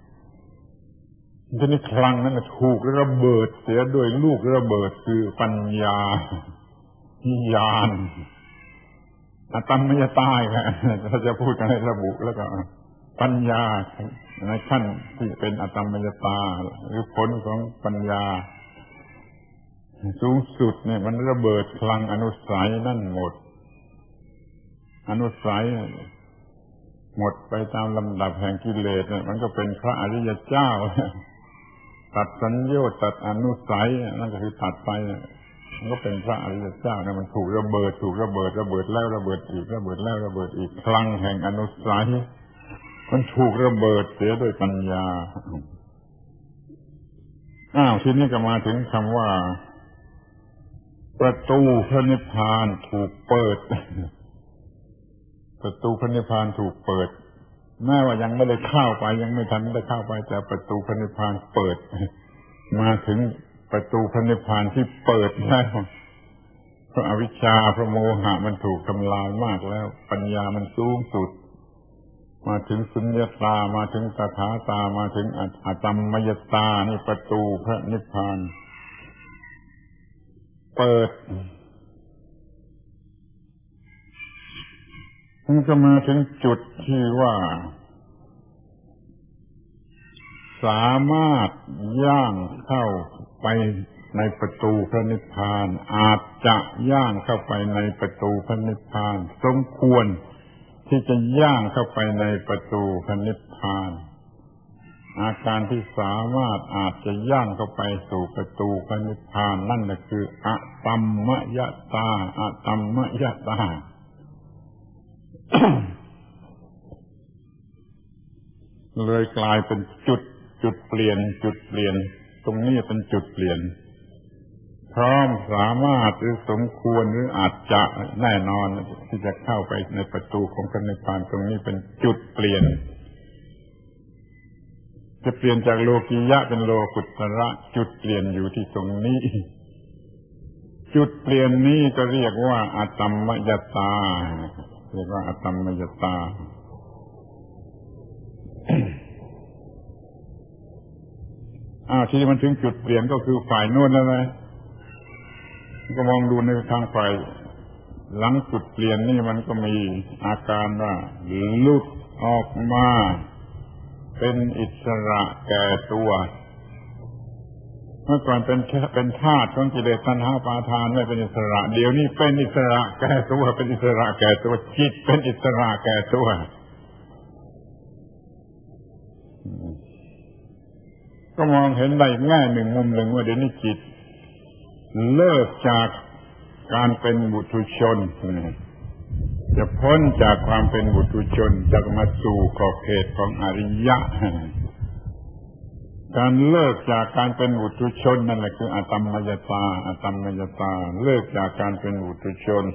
ทีนี้คลังนั้นถูกระเบิดเสียด้วยลูกระเบิดคือปัญญาญาณอะตอมไม่จะตายค่ะถ้าจะพูดกันให้ระบุแล้วก็ปัญญาในขั้นที่เป็นอะตอมมยตาหรือผลของปัญญาสูงสุดเนี่ยมันระเบิดพลังอนุสัยนั่นหมดอนุสัยหมดไปตามลำดับแห่งกิเลสเนี่ยมันก็เป็นพระอริยเจ้าตัดสัญโยชน์ตัดอนุสัยนั่นก็คือตัดไปมันก็เป็นพระอริยเจ้าเนี่ยมันถูกระเบิดแล้วระเบิดอีกระเบิดแล้วระเบิดอีกพลังแห่งอนุสัยมันถูกระเบิดเสียด้วยปัญญาทีนี้ก็มาถึงคำว่าประตูพระนิพพานถูกเปิดประตูพระนิพพานถูกเปิดแม้ว่ายังไม่ได้เข้าไปยังไม่ทันได้เข้าไปแต่ประตูพระนิพพานเปิดมาถึงประตูพระนิพพานที่เปิดแล้วเพราะอวิชชาเพราะโมหะมันถูกทำลายมากแล้วปัญญามันสูงสุดมาถึงสุญญตามาถึงตถาตามาถึงอะตัมมยตานี่ประตูพระนิพพานเปิดมันก็มาถึงจุดที่ว่าสามารถย่างเข้าไปในประตูพระนิพพานอาจจะย่างเข้าไปในประตูพระนิพพานสมควรที่จะย่างเข้าไปในประตูพระนิพพานอาการที่สามารถอาจจะย่างเข้าไปสู่ประตูพระนิพพานนั่นแหละคืออะตัมมยตาอะตัมมยตา เลยกลายเป็นจุดเปลี่ยนตรงนี้เป็นจุดเปลี่ยนพร้อมสามารถหรือสมควรหรืออาจจะแน่นอนที่จะเข้าไปในประตูของพระนิพพานตรงนี้เป็นจุดเปลี่ยนจะเปลี่ยนจากโลกียะเป็นโลกุตระจุดเปลี่ยนอยู่ที่ตรงนี้จุดเปลี่ยนนี้ก็เรียกว่าอตัมมยตาเรียกว่าอตัมมยตาที่มันถึงจุดเปลี่ยนก็คือฝ่ายโน้นแล้วนะก็มองดูในทางฝ่ายหลังจุดเปลี่ยนนี่มันก็มีอาการว่าหลุดออกมาเป็นอิสระแก่ตัวเมื่อก่อนเป็นทาสของกิเลสตัณหาอุปาทานไม่เป็นอิสระเดี๋ยวนี้เป็นอิสระแก่ตัวเป็นอิสระแก่ตัวจิตเป็นอิสระแก่ตัวก็มองเห็นได้แง่หนึ่งมุมหนึ่งว่าเดี๋ยวนี้จิตเลิกจากการเป็นบุตุชนจะพ้นจากความเป็นบุตุชนจะมาสู่ขอบเขตของอริยะการเลิกจากการเป็นบุตุชนนั่นแหละคืออตัมมยตาอตัมมยตาเลิกจากการเป็นบุตุชน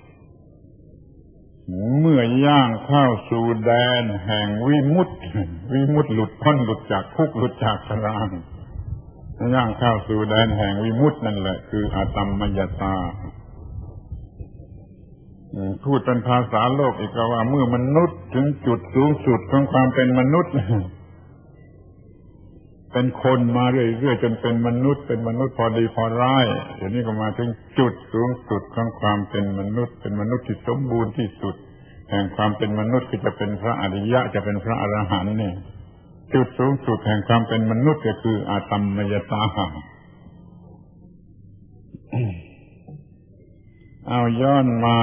เมื่อย่างเข้าสู่แดนแห่งวิมุตติหลุดพ้นหลุดจากทุกข์หลุดจากตารางย่างเข้าสู่แดนแห่งวิมุตตินั่นแหละคืออตัมมยตาพูดเป็นภาษาโลกอีกว่าเมื่อมนุษย์ถึงจุดสูงสุดของความเป็นมนุษย์เป็นคนมาเรื่อยๆจนเป็นมนุษย์พอดีพอร้ายเดี๋ยวนี้ก็มาถึงจุดสูงสุดของความเป็นมนุษย์ที่สมบูรณ์ที่สุดแห่งความเป็นมนุษย์คือจะเป็นพระอริยะจะเป็นพระอรหันต์เนี่ยจุดสูงสุดแห่งความเป็นมนุษย์ก็คืออตัมมยตาเอาย้อนมา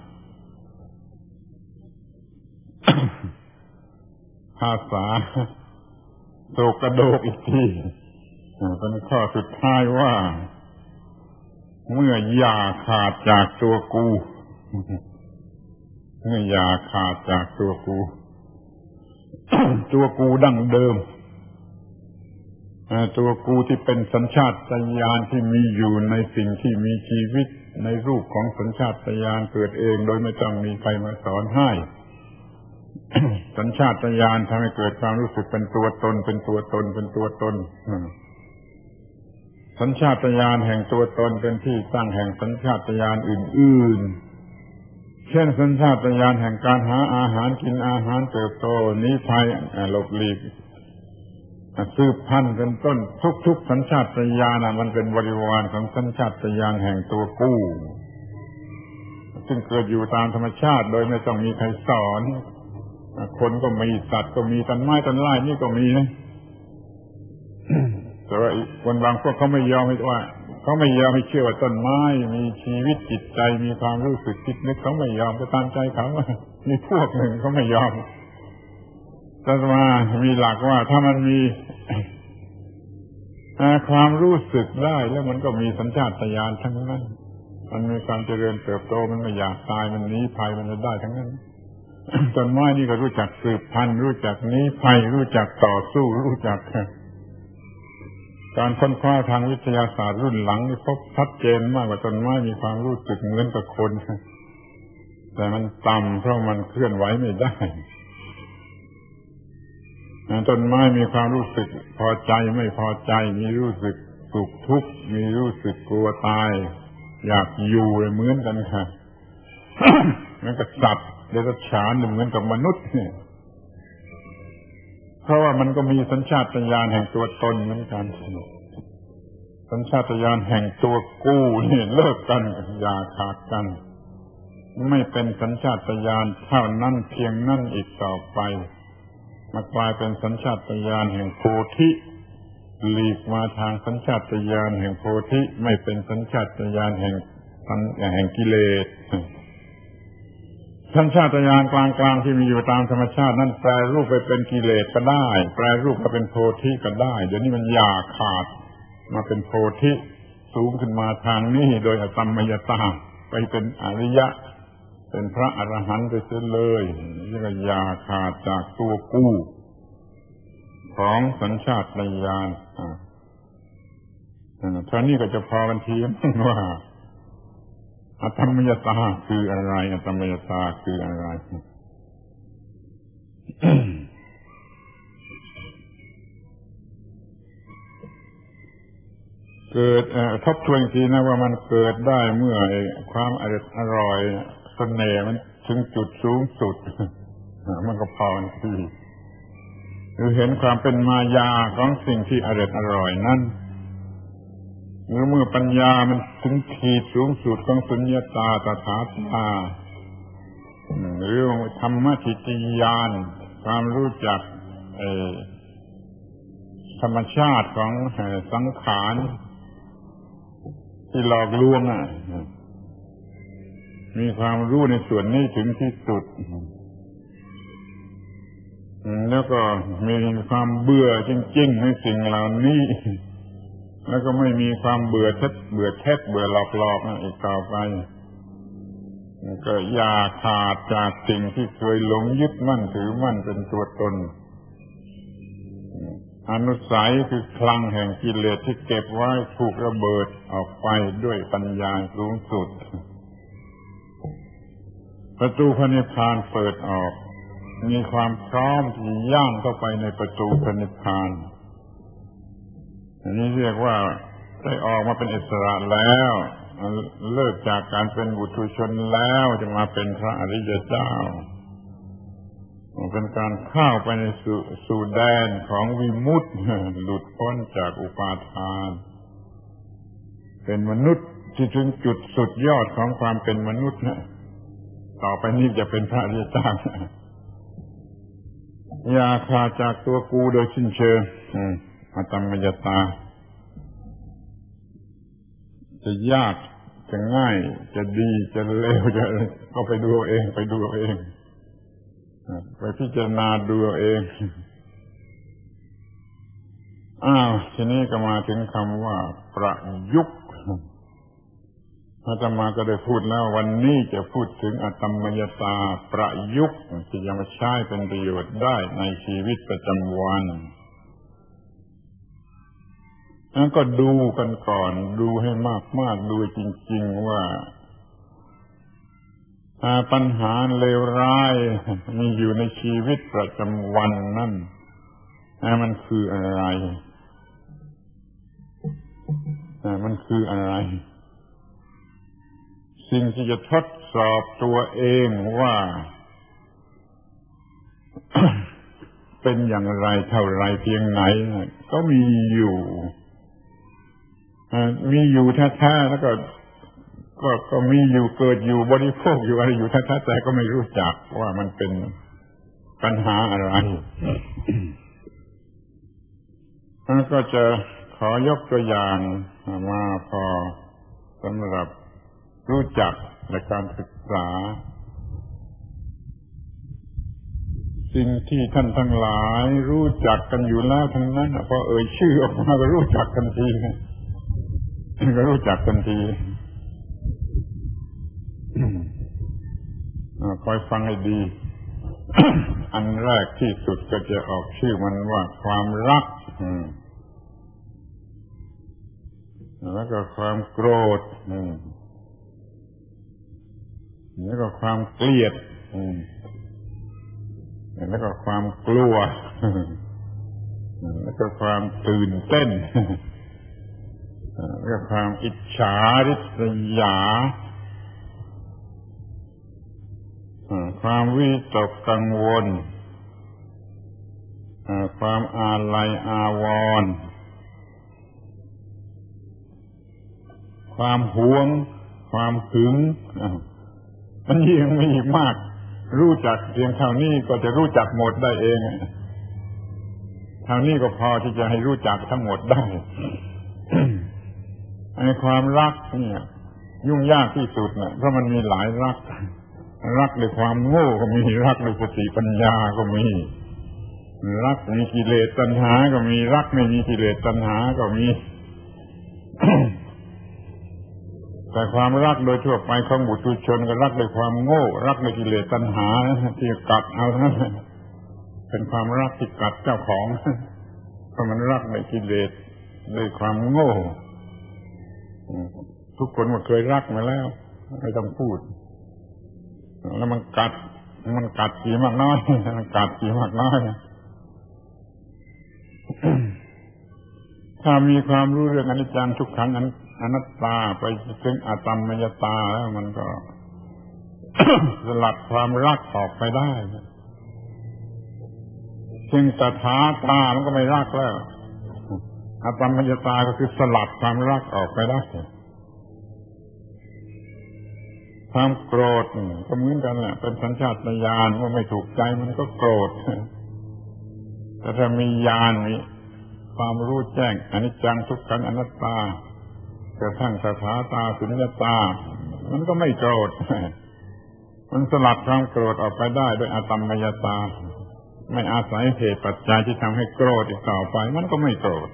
ภาษาโศกโดกอีกทีเป็นข้อสุดท้ายว่าเมื่ออย่าขาดจากตัวกูเมื่ออย่าขาดจากตัวกู ตัวกูดั้งเดิมตัวกูที่เป็นสัญชาตญาณที่มีอยู่ในสิ่งที่มีชีวิตในรูปของสัญชาตญาณเกิดเองโดยไม่ต้องมีใครมาสอนให้ สัญชาตญาณทำให้เกิดความรู้สึกเป็นตัวตนสัญชาตญาณแห่งตัวตนเป็นที่ตั้งแห่งสัญชาตญาณอื่นๆเช่นสัญชาตญาณแห่งการหาอาหารกินอาหารเติบโตหนีภัยหลบหลีกสืบพันธุ์เป็นต้นทุกๆสัญชาตญาณมันเป็นบริวารของสัญชาตญาณแห่งตัวกู้ซึ่งเกิดอยู่ตามธรรมชาติโดยไม่ต้องมีใครสอนคนก็มีสัตว์ก็มีต้นไม้ต้นไม้นี่ก็มีนะแต่ว่าคนบางพวกเขาไม่ยอมให้ว่าเขาไม่ยอมให้เชื่อว่าต้นไม้มีชีวิตจิตใจมีความรู้สึกคิดนึกเขาไม่ยอมจะตามใจเขามีพวกหนึ่งเขาไม่ยอมแต่ว่ามีหลักว่าถ้ามันมีความรู้สึกได้แล้วมันก็มีสัญชาตญาณทั้งนั้นมันมีความเจริญเติบโตมันไม่อยากตายมันหนีภัยมันจะได้ทั้งนั้นต้นไม้นี่ก็รู้จักสืบพันธุ์รู้จักหนีภัยรู้จักต่อสู้รู้จักการค้นคว้าทางวิทยาศาสตร์รุ่นหลังนี่พบชัดเจนมากว่าต้นไม้มีความรู้สึกเหมือนกับคนแต่มันต่ำเพราะมันเคลื่อนไหวไม่ได้ต้นไม้มีความรู้สึกพอใจไม่พอใจมีรู้สึกสุขทุกข์มีรู้สึกกลัวตายอยากอยู่เหมือนกันค่ะ เหมือนกับสัตว์เดรัจฉานเหมือนกับมนุษย์เนี่ยเพราะว่ามันก็มีสัญชาตญาณแห่งตัวตนเหมือนกันสัญชาตญาณแห่งตัวกู้นี่เลิกกันอย่าขาดกันไม่เป็นสัญชาตญาณเท่านั้นเพียงนั้นอีกต่อไปมากลายเป็นสัญชาตญาณแห่งโพธิหลีกมาทางสัญชาตญาณแห่งโพธิไม่เป็นสัญชาตญาณแห่งกิเลสสัญชาตญาณกลางๆที่มีอยู่ตามธรรมชาตินั่นแปรรูปไปเป็นกิเลสก็ได้แปรรูปมาเป็นโพธิก็ได้เดี๋ยวนี้มันอย่าขาดมาเป็นโพธิสูงขึ้นมาทางนี้โดยอตัมมยตาไปเป็นอริยะเป็นพระอรหันต์ไปเสียเลยนี่ก็อย่าขาดจากตัวกู้ของสัญชาตญาณท่านี้ก็จะพอกันทีว่าอธรรมยตาคืออะไรอธรรมยตาคืออะไรเกิดทบทวนทีนะว่ามันเกิดได้เมื่อความอร่อยเสน่ห์มันถึงจุดสูงสุดมันก็พอกันทีคือเห็นความเป็นมายาของสิ่งที่อร่อยนั่นหรือเมื่อปัญญามันถึงขีดสูงสุดของสุญญตาตถาตาหรือธรรมทิฏฐิญาณความรู้จักธรรมชาติของสังขารที่หลอกลวงมีความรู้ในส่วนนี้ถึงที่สุดแล้วก็มีความเบื่อจริงๆในสิ่งเหล่านี้แล้วก็ไม่มีความเบื่อเท็จเบื่อหลอกอีกต่อไปก็อย่าขาดจากสิ่งที่เคยหลงยึดมั่นถือมั่นเป็นตัวตนอนุสัยคือคลังแห่งกิเลสที่เก็บไว้ถูกระเบิดออกไปด้วยปัญญาสูงสุดประตูพระนิพพานเปิดออกมีความพร้อมที่ย่างเข้าไปในประตูพระนิพพานอันนี้เรียกว่าได้ออกมาเป็นอิสระแล้วเลิกจากการเป็นบุตุชนแล้วจะมาเป็นพระอริยเจ้าเป็นการเข้าไปในสู่แดนของวิมุตติหลุดพ้นจากอุปาทานเป็นมนุษย์ที่ถึงจุดสุดยอดของความเป็นมนุษย์นะต่อไปนี้จะเป็นพระอริยเจ้าอย่าขาดจากตัวกูโดยสิ้นเชิงอธรรมยตาจะยากจะง่ายจะดีจะเลวจะก็ไปดูเองไปพิจารณาดูเองทีนี้ก็มาถึงคำว่าประยุกต์อาตมาก็ได้พูดแล้ววันนี้จะพูดถึงอธรรมยตาประยุกต์ที่จะมาใช้เป็นประโยชน์ได้ในชีวิตประจำวันนั้นก็ดูกันก่อนดูให้มากๆดูจริงๆว่าปัญหาเลวร้ายมีอยู่ในชีวิตประจำวันนั่นมันคืออะไรมันคืออะไรสิ่งที่จะทดสอบตัวเองว่า เป็นอย่างไรเท่าไรเพียงไหนก็มีอยู่แท้ๆแล้วก็มีอยู่เกิดอยู่บริโภคอยู่อะไรอยู่แท้ๆแต่ก็ไม่รู้จักว่ามันเป็นปัญหาอะไรก็จะขอยกตัวอย่างมาพอสำหรับรู้จักในการศึกษาสิ่งที่ท่านทั้งหลายรู้จักกันอยู่แล้วทั้งนั้นพอชื่อออกมาก็รู้จักกันทีก็รู้จักกันทีคอยฟังให้ดี อันแรกที่สุดก็จะออกชื่อมันว่าความรักแล้วก็ความโกรธแล้วก็ความเกลียดแล้วก็ความกลัวแล้วก็ความตื่นเต้นแล้วก็ความอิจฉาริษยาความวิตกกังวลความอาลัยอาวรณ์ความหวงความหึงมันยังมีอีกมากรู้จักเพียงเท่านี้ก็จะรู้จักหมดได้เองเท่านี้ก็พอที่จะให้รู้จักทั้งหมดได้ ในความรักเนี่ยยุ่งยากที่สุดนะเพราะมันมีหลายรักด้วยความโง่ก็มีรักด้วยสติปัญญาก็มีรักมีกิเลสตัณหาก็มีรักไม่มีกิเลสตัณหาก็มี แต่ความรักโดยทั่วไปของบุตุชนก็รักด้วยความโง่รักด้วยกิเลสตัณหาที่กัดเอานั้นเป็นความรักที่กัดเจ้าของเพราะมันรักด้วยกิเลสด้วยความโง่ทุกคนมันเคยรักมาแล้วไม่ต้องพูดแล้วมันกัดกี่มากน้อยมันกัดกี่มากน้อยถ้ามีความรู้เรื่องอนิจจังทุกขังอนัตตาไปถึงอตัมมยตาแล้วมันก็ สลัดความรักออกไปได้จึงตถาตามันก็ไม่รักแล้วอตัมมยตาก็คือสลัดความรักออกไปได้ความโกรธก็เหมือนกันแหละเป็นสัญชาตญาณว่าไม่ถูกใจมันก็โกรธแต่ถ้ามีญาณมีความรู้แจ้งอนิจจังทุกขังอนัตตากระทั่งตถาตาสุญญตามันก็ไม่โกรธมันสลัดความโกรธออกไปได้ด้วยอตัมมยตาไม่อาศัยเหตุปัจจัยที่ทำให้โกรธอีกต่อไปมันก็ไม่โกรธ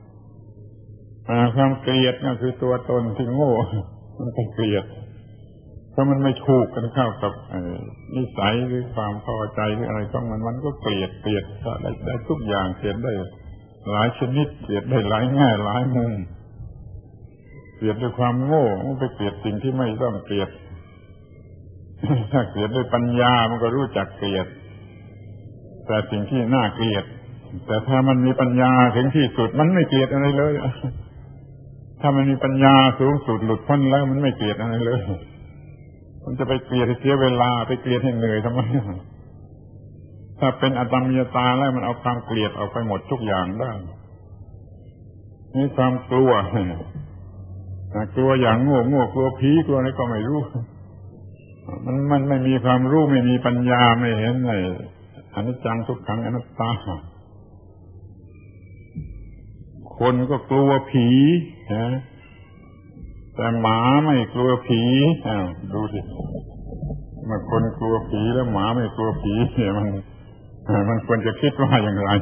ความเกลียดก็คือตัวตนที่โง่มันก็เกลียดเพราะมันไม่ถูกกันเข้ากับนิสัยหรือความพอใจหรืออะไรของมันก็เกลียดก็ได้ทุกอย่างเกลียดได้หลายชนิดเกลียดได้หลายแง่หลายมุมเกลียดด้วยความโง่มันไปเกลียดสิ่งที่ไม่ต้องเกลียดถ้าเกลียดด้วยปัญญามันก็รู้จักเกลียดแต่สิ่งที่น่าเกลียดแต่ถ้ามันมีปัญญาถึงที่สุดมันไม่เกลียดอะไรเลยถ้ามันมีปัญญาสูงสุดหลุดพ้นแล้วมันไม่เกลียดอะไรเลยมันจะไปเกลียดให้เสียเวลาไปเกลียดให้เหนื่อยทำไมถ้าเป็นอตัมมยตาแล้วมันเอาความเกลียดออกไปหมดทุกอย่างได้นี่ความกลัวกลัวอย่างโง่กลัวผีกลัวอะไรก็ไม่รู้มันไม่มีความรู้ไม่มีปัญญาไม่เห็นเลยอนิจจังทุกขังอนัตตาคนก็กลัวผีแต่หมาไม่กลัวผีดูสิเมื่อคนกลัวผีแล้วหมาไม่กลัวผีเนี่ยมันควรจะคิดว่าอย่างไร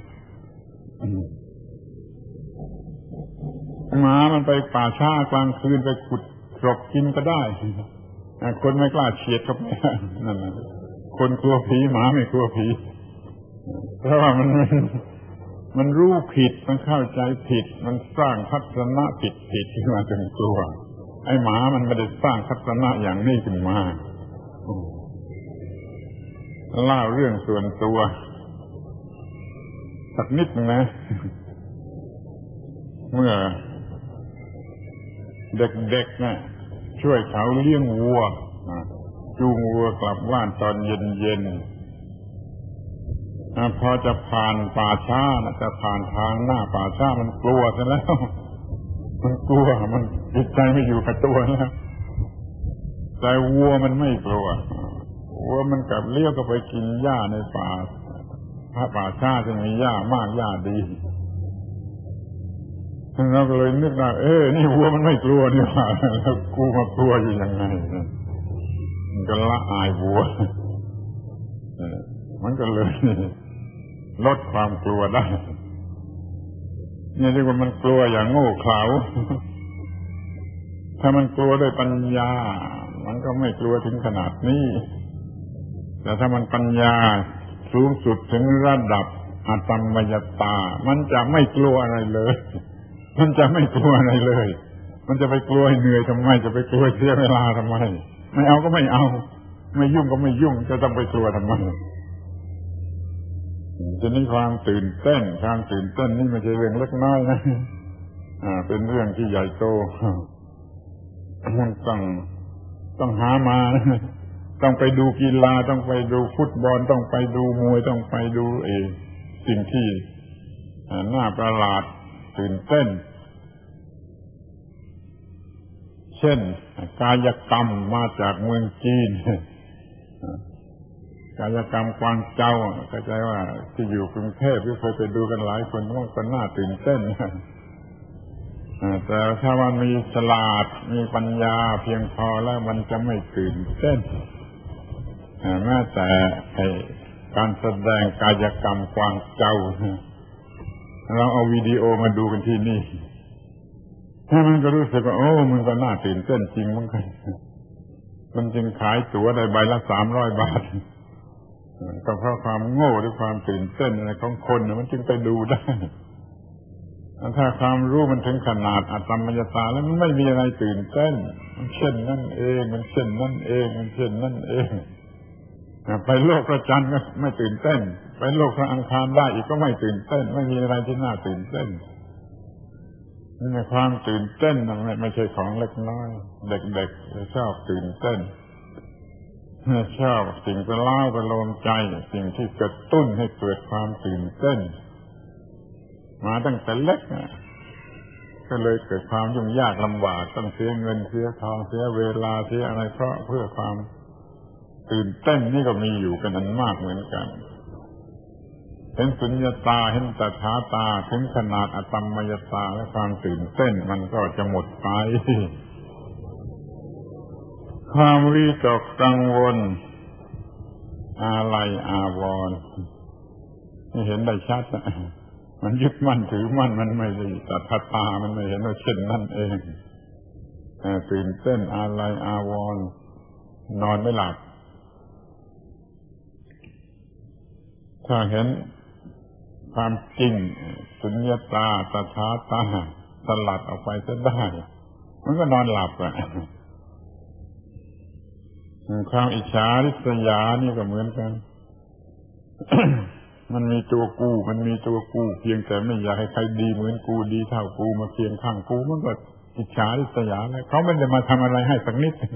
หมามันไปป่าช้ากลางคืนไปขุดศพกินก็ได้คนไม่กล้าเฉียดเข้าไปนั่นแหละคนกลัวผีหมาไม่กลัวผีเพราะว่ามันรู้ผิดมันเข้าใจผิดมันสร้างทัศนะผิดขึ้นมาจนกลัวไอ้หมามันไม่ได้สร้างทัศนะอย่างนี้ขึ้นมาเล่าเรื่องส่วนตัวสักนิดนึงนะเมื่อเด็กๆนะช่วยเขาเลี้ยงวัวจูงวัวกลับบ้านตอนเย็นพอจะผ่านป่าช้าจะผ่านทางหน้าป่าช้ามันกลัวซะแล้วมันกลัวมันจิตใจไม่อยู่กับตัวแล้วแต่วัวมันไม่กลัววัวมันกลับเลี้ยวก็ไปกินหญ้าในป่าช้าซึ่งมีหญ้ามากหญ้าดีเราก็เลยนึกได้นี่วัวมันไม่กลัวนี่หว่าแล้วกูมากลัวอยู่ยังไงมันก็ละอายวัวมันก็เลยลดความกลัวได้นี่เรียกว่ามันกลัวอย่างโง่เขลาถ้ามันกลัวด้วยปัญญามันก็ไม่กลัวถึงขนาดนี้แต่ถ้ามันปัญญาสูงสุดถึงระดับอตัมมยตามันจะไม่กลัวอะไรเลยมันจะไม่กลัวอะไรเลยมันจะไปกลัวให้เหนื่อยทำไมจะไปกลัวเสียเวลาทำไมไม่เอาก็ไม่เอาไม่ยุ่งก็ไม่ยุ่งจะต้องไปกลัวทำไมจะนี่ความตื่นเต้นนี่ไม่ใช่เรื่องเล็กน้อยนะเป็นเรื่องที่ใหญ่โตมันต้องหามาต้องไปดูกีฬาต้องไปดูฟุตบอลต้องไปดูมวยต้องไปดูสิ่งที่น่าประหลาดตื่นเต้นเช่นกายกรรมมาจากเมืองจีนกายกรรมกวางเจ้าเข้าใจว่าที่อยู่กรุงเทพที่เคยไปดูกันหลายคนว่าก็น่าตื่นเต้นแต่ถ้ามันมีฉลาดมีปัญญาเพียงพอแล้วมันจะไม่ตื่นเต้นแม้แต่การแสดงกายกรรมกวางเจ้าเราเอาวิดีโอมาดูกันที่นี่ถ้ามันก็รู้สึกว่ามันก็น่าตื่นเต้นจริงเหมือนกันมันจึงขายตั๋วได้ใบละ300 บาทก็เพราะความโง่หรือความตื่นเต้นอะไรของคนมันจึงไปดูได้ถ้าความรู้มันถึงขนาดอตมยตาแล้วมันไม่มีอะไรตื่นเต้นมันเช่นนั่นเองมันเช่นนั่นเองมันเช่นนั่นเองไปโลกพระจันทร์ก็ไม่ตื่นเต้นไปโลกพระอังคารได้อีกก็ไม่ตื่นเต้นไม่มีอะไรที่น่าตื่นเต้นนี่ความตื่นเต้นไม่ใช่ของเล็กน้อยเด็กๆชอบตื่นเต้นชอบสิ่งเป็นเล่าเป็นโลมใจสิ่งที่กระตุ้นให้เกิดความตื่นเต้นมาตั้งแต่เล็กก็เลยเกิดความยุ่งยากลำบากต้องเสียเงินเสียทองเสียเวลาเสียอะไรเพราะเพื่อความตื่นเต้นนี่ก็มีอยู่กันอันมากเหมือนกันเห็นสุญญตาเห็นตถาตาถึงขนาดอตมยตาและความตื่นเต้นมันก็จะหมดไปความวิตกกังวลอาลัยอาวรณ์นี่เห็นได้ชัดมันยึดมั่นถือมั่นมันไม่ได้ตถาตามันไม่เห็นว่าเช่นนั่นเองตื่นเต้นอาลัยอาวรณ์นอนไม่หลับถ้าเห็นความจริงสุญญตาตถาตาสลัดออกไปจะได้มันก็นอนหลับความอิจฉาริษยานี่ก็เหมือนกัน มันมีตัวกูมันมีตัวกูเพียงแต่ไม่อยากให้ใครดีเหมือนกูดีเท่ากูมาเคียงข้างกูมันก็อิจฉาริษยาแล้วเขาไม่ได้มาทำอะไรให้สักนิด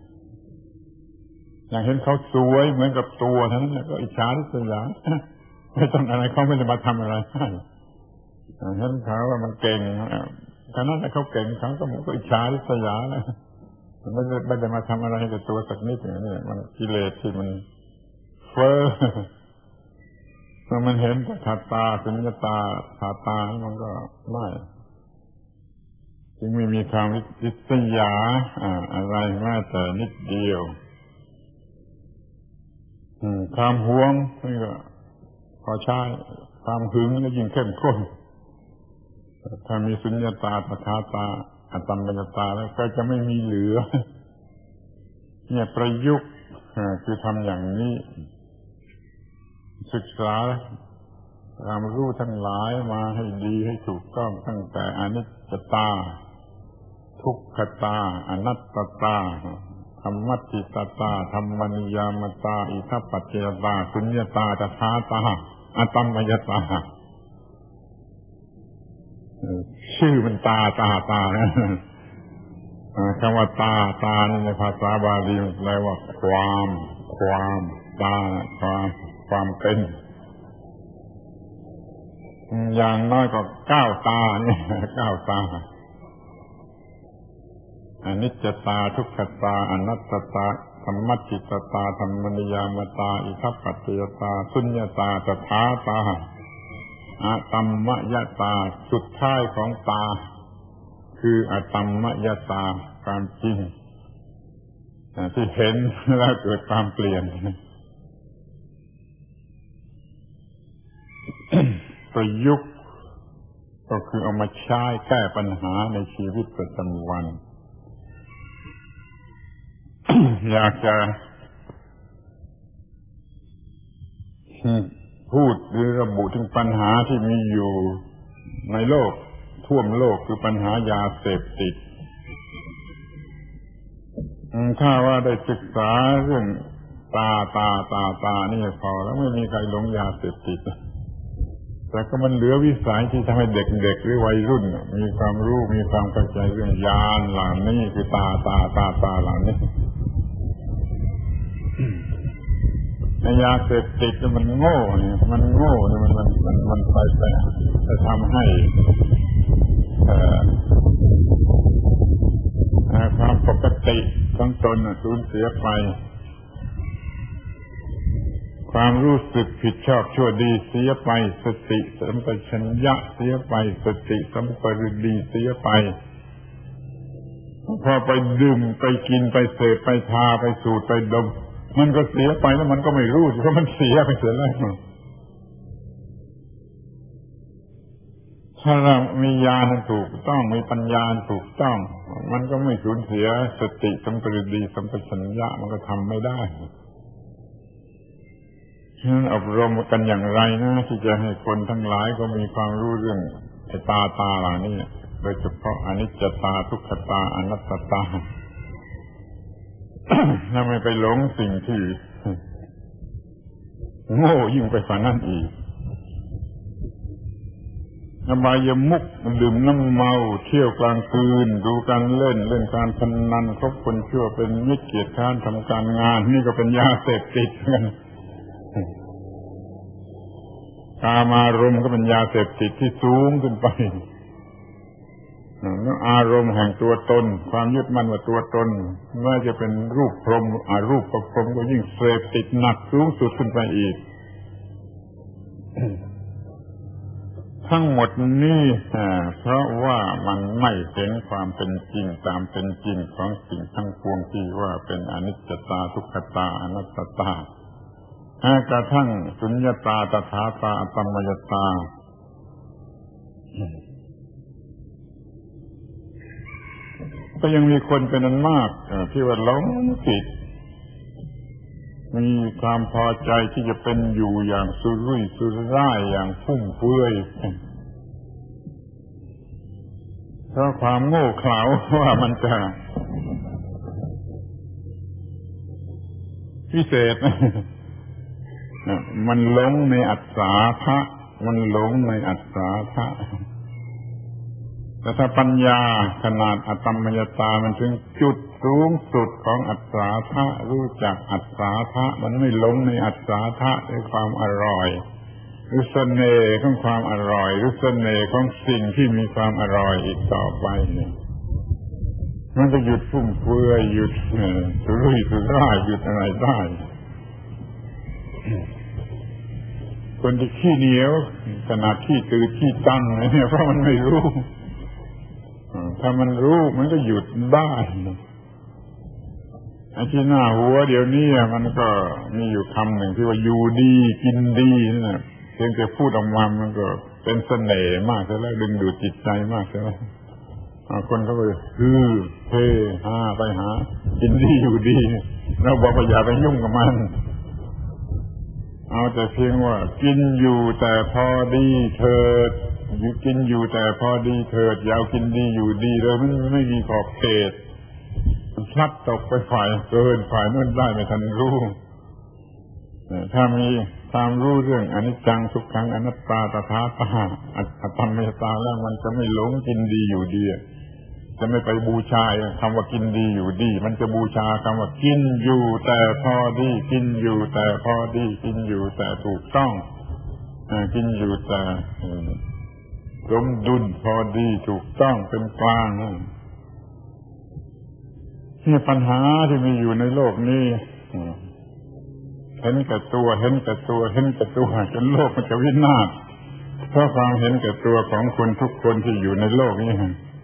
อย่างเห็นเขาสวยเหมือนกับตัวเท่านั้นก็อิจฉาริษยาไม่ต้องอะไรเขาไม่ได้มาทำอะไรให้เห็นเขาว่ามันเก่งขนาดนั้นเขาเก่งเขาก็อิจฉาริษยาแล้วไม่ได้มาทำอะไรให้กับตัวสักนิดอย่างนี้มันกิเลสที่มันเฟ้อเมื่อมันเห็นตาสุญญตาตามันก็ไม่จึงไม่มีความริษยาอะไรแม้แต่นิดเดียวความหวงนี่ก็พอใช้ความหึงก็ยิ่งเข้มข้นถ้ามีสุญญตาตถาตาอตมยตาแล้วก็จะไม่มีเหลือเนี่ยประยุกต์คือทำอย่างนี้ศึกษาความรู้ทั้งหลายมาให้ดีให้ถูกต้องตั้งแต่อนิจจตาทุกขตาอนัตตาธรรมัตติตตาธรรมนิยามตาอิทัปปัจจยตาสุญญตาตถาตาอตมยตาชื่อมันตานะคำว่าตาในภาษาบาลีแปลว่าความตาความเป็นอย่างน้อยก็9 ตาเนี่ย9 ตาอนิจจตาทุกขตาอนัตตาธรรมัตติตาธรรมนิยามตาอิทัปปัจจยตาสุญญตาตถาตาอตมยตาสุดท้ายของตาคืออตมยตาความจริงที่เห็นแล้วเกิดความเปลี่ยนประยุกต์ก็คือเอามาใช้แก้ปัญหาในชีวิตประจำวัน อยากจะพูดหรือระบุถึงปัญหาที่มีอยู่ในโลกทั่วโลกคือปัญหายาเสพติดถ้าว่าได้ศึกษาเรื่องตานี่พอแล้วไม่มีใครหลงยาเสพติดแต่ก็มันเหลือวิสัยที่ทำให้เด็กๆหรือวัยรุ่นมีความรู้มีความเข้าใจเรื่องยานเหล่านี้คือตาเหล่านี้ในยาเสพติดมันโง่เนี่ยมันไปทำให้ความปกติของตนสูญเสียไปความรู้สึกผิดชอบชั่วดีเสียไปสติสัมปชัญญะเสียไปสติสัมปริดีเสียไปพอไปดื่มไปกินไปเสพไปทาไปสูดไปดมมันก็เสียไปแล้วมันก็ไม่รู้เพราะมันเสียไปเสียแล้วถ้าเรามีญาณถูกต้องมีปัญญาถูกต้องมันก็ไม่สูญเสียสติสัมปริดีสัมปชัญญะมันก็ทำไม่ได้ฉะนั้นอบรมกันอย่างไรนะที่จะให้คนทั้งหลายก็มีความรู้เรื่องตาเหล่านี้โดยเฉพาะอนิจจตาทุกขตาอนัตตาถ้าไม่ไปหลงสิ่งที่โง่ยิ่งไปกว่านั้นอีกอบายมุขดื่มน้ำเมาเที่ยวกลางคืนดูการเล่นการพนันคบคนชั่วเป็นมิจฉาเกียรติค้านทำการงานนี่ก็เป็นยาเสพติดกันกามารมณ์ก็เป็นยาเสพติดที่สูงขึ้นไปอารมณ์แห่งตัวตนความยึดมั่นว่าตัวตนแม้จะเป็นรูปพรหมรูปประพรหมก็ยิ่งเสพติดหนักสูงสุดขึ้นไปอีกทั้งหมดนี้เพราะว่ามันไม่เห็นความเป็นจริงตามเป็นจริงของสิ่งทั้งปวงที่ว่าเป็นอนิจจตาทุกขตาอนัตตากระทั่งสุญญตาตถาตาอัตตมยตาก็ยังมีคนเป็นอันมากที่ว่าหลงผิดมีความพอใจที่จะเป็นอยู่อย่างสุรุ่ยสุร่ายอย่างฟุ่มเฟือยเพราะความโง่เขลาว่ามันจะพิเศษมันหลงในอัศาทะมันหลงในอัศาทะแต่ถ้าปัญญาขนาดอัตตมยตามันถึงจุดสูงสุดของอัศาทะรู้จักอัศาทะมันไม่หลงในอัศาทะด้วยความอร่อยหรือเสน่ห์ของความอร่อยหรือเสน่ห์ของสิ่งที่มีความอร่อยอีกต่อไปมันจะหยุดฟุ่มเฟือยหยุดสุรุ่ยสุร่ายหยุดอะไรได้คนที่ขี้เหนียวขนาดขี้ตืดขี้ตั้งเนี่ยเพราะมันไม่รู้ถ้ามันรู้มันก็หยุดได้ไอ้ที่หน้าหัวเดี๋ยวนี้มันก็มีอยู่คำหนึ่งที่ว่าอยู่ดีกินดีนะเพียงแต่พูดออกมามันก็เป็นเสน่ห์มากแล้วดึงดูดจิตใจมากแล้วคนเขาก็เฮไปหากินดีอยู่ดีเราบอกว่าอย่าไปยุ่งกับมันเอาแต่เพียงว่ากินอยู่แต่พอดีเถิดอยู่กินอยู่แต่พอดีเถิดอย่ากินดีอยู่ดีเลยมันไม่มีขอบเขตพลัดตกไปฝ่ายเกินฝ่ายนู้นได้ไม่ทันรู้ถ้ามีความรู้เรื่องอนิจจังทุกขังอนัตตาตถาตาอัตตมยตาแล้วมันจะไม่หลงกินดีอยู่ดีจะไม่ไปบูชาคำว่ากินดีอยู่ดีมันจะบูชาคำว่ากินอยู่แต่พอดีกินอยู่แต่พอดีกินอยู่แต่ถูกต้องกินอยู่แต่สมดุลพอดีถูกต้องเป็นกลางนี่ปัญหาที่มีอยู่ในโลกนี้เห็นแก่ตัวจนโลกมันจะวินาศเพราะความเห็นแก่ตัวของคนทุกคนที่อยู่ในโลกนี้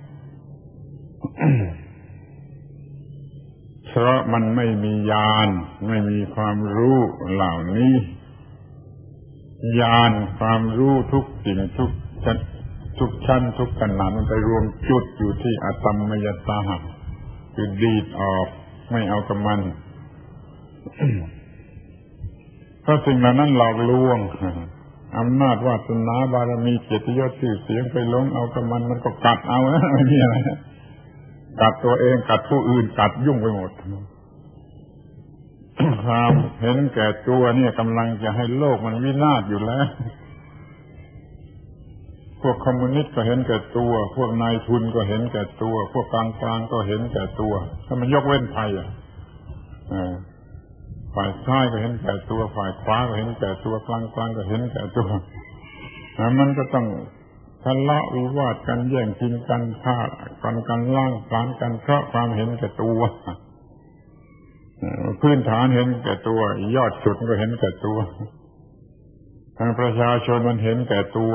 เพราะมันไม่มีญาณไม่มีความรู้เหล่านี้ญาณความรู้ทุกสิ่งทุกชั้นทุกขนาดมันไปรวมจุดอยู่ที่อัตตมยตาคือดีดออกไม่เอากับมันเพราะสิ่งเหล่านั้นหลอกลวงอำนาจวาสนาบารมีเกียรติยศชื่อเสียงไปหลงเอากับมันก็กัดเอาไม่มีอะไรกัดตัวเองกัดผู้อื่นกัดยุ่งไปหมดความเห็นแก่ตัวเนี่ยกำลังจะให้โลกมันวินาศอยู่แล้วพวกคอมมิวนิสต์ก็เห็นแก่ตัวพวกนายทุนก็เห็นแก่ตัวพวกกลางก็เห็นแก่ตัวถ้ามันยกเว้นไทยฝ่ายซ้ายก็เห็นแก่ตัวฝ่ายขวาก็เห็นแก่ตัวกลางก็เห็นแก่ตัวมันก็ต้องทะเลาะวิวาทกันแย่งชิงกันฆ่ากันล้างผลาญกันเพราะความเห็นแก่ตัวพื้นฐานเห็นแก่ตัวยอดสุดก็เห็นแก่ตัวทางประชาชนมันเห็นแก่ตัว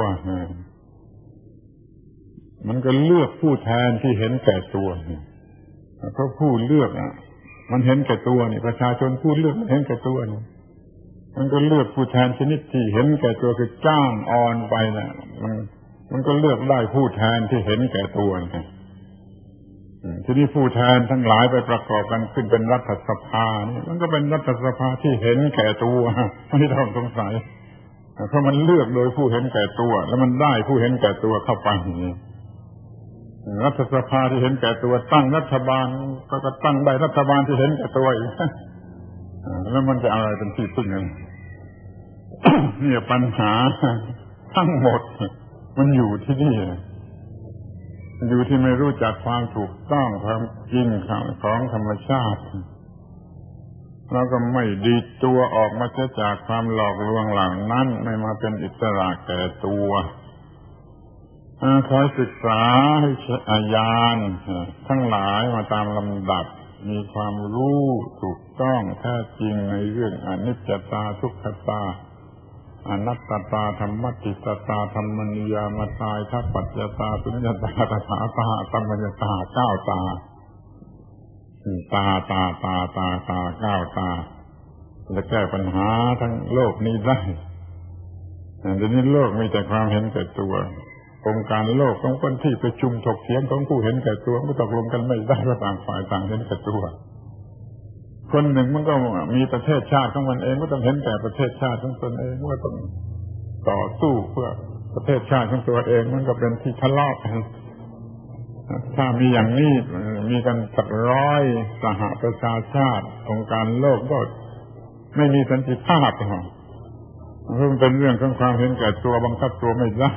มันก็เลือกผู้แทนที่เห็นแก่ตัวเพราะผู้เลือกมันเห็นแก่ตัวนี่ประชาชนผู้เลือกมันเห็นแก่ตัวนี่มันก็เลือกผู้แทนชนิดที่เห็นแก่ตัวคือจ้างออนไปนะมันก็เลือกได้ผู้แทนที่เห็นแก่ตัวนะทีนี้ผู้แทนทั้งหลายไปประกอบกันขึ้นเป็นรัฐสภานี่มันก็เป็นรัฐสภาที่เห็นแก่ตัวไม่ต้องสงสัยเพราะมันเลือกโดยผู้เห็นแก่ตัวแล้วมันได้ผู้เห็นแก่ตัวเข้าไปรัฐสภาที่เห็นแก่ตัวตั้งรัฐบาลก็ตั้งได้รัฐบาลที่เห็นแก่ตัวอีกแล้วมันจะอะไรเป็นที่พึ่งกันเนี่ยปัญหาทั้งหมดมันอยู่ที่นี่อยู่ที่ไม่รู้จักความถูกต้องความจริงของธรรมชาติแล้วก็ไม่ดีตัวออกมาจากความหลอกลวงเหล่านั้นไม่มาเป็นอิสระแก่ตัวคอยศึกษาให้ญาณทั้งหลายมาตามลำดับมีความรู้ถูกต้องแท้จริงในเรื่องอนิจจตาทุกขตาอนัตตาธรรมติตตาธรรมนิยามตายทัพปัจจตาสุญญตาตถาตาธรรมญตาเก้าตาตาเก้าตาจะแก้ปัญหาทั้งโลกนี้ได้แต่นี้โลกมีแต่ความเห็นแก่ตัวองค์การโลกของคนที่ประชุมถกเถียงของผู้เห็นแก่ตัวไม่ตกลงกันไม่ได้ว่าต่างฝ่ายต่างเห็นแก่ตัวคนหนึ่งมันก็มีประเทศชาติของมันเองก็ต้องเห็นแก่ประเทศชาติของตนเองว่าต้องต่อสู้เพื่อประเทศชาติของตัวเองมันก็เป็นที่ทะเลาะกันถ้ามีอย่างนี้มีกันสักร้อยสหประชาชาติองค์การโลกก็ไม่มีสันติภาพหรอกเพราะมันเป็นเรื่องของความเห็นแก่ตัวบังคับตัวไม่ได้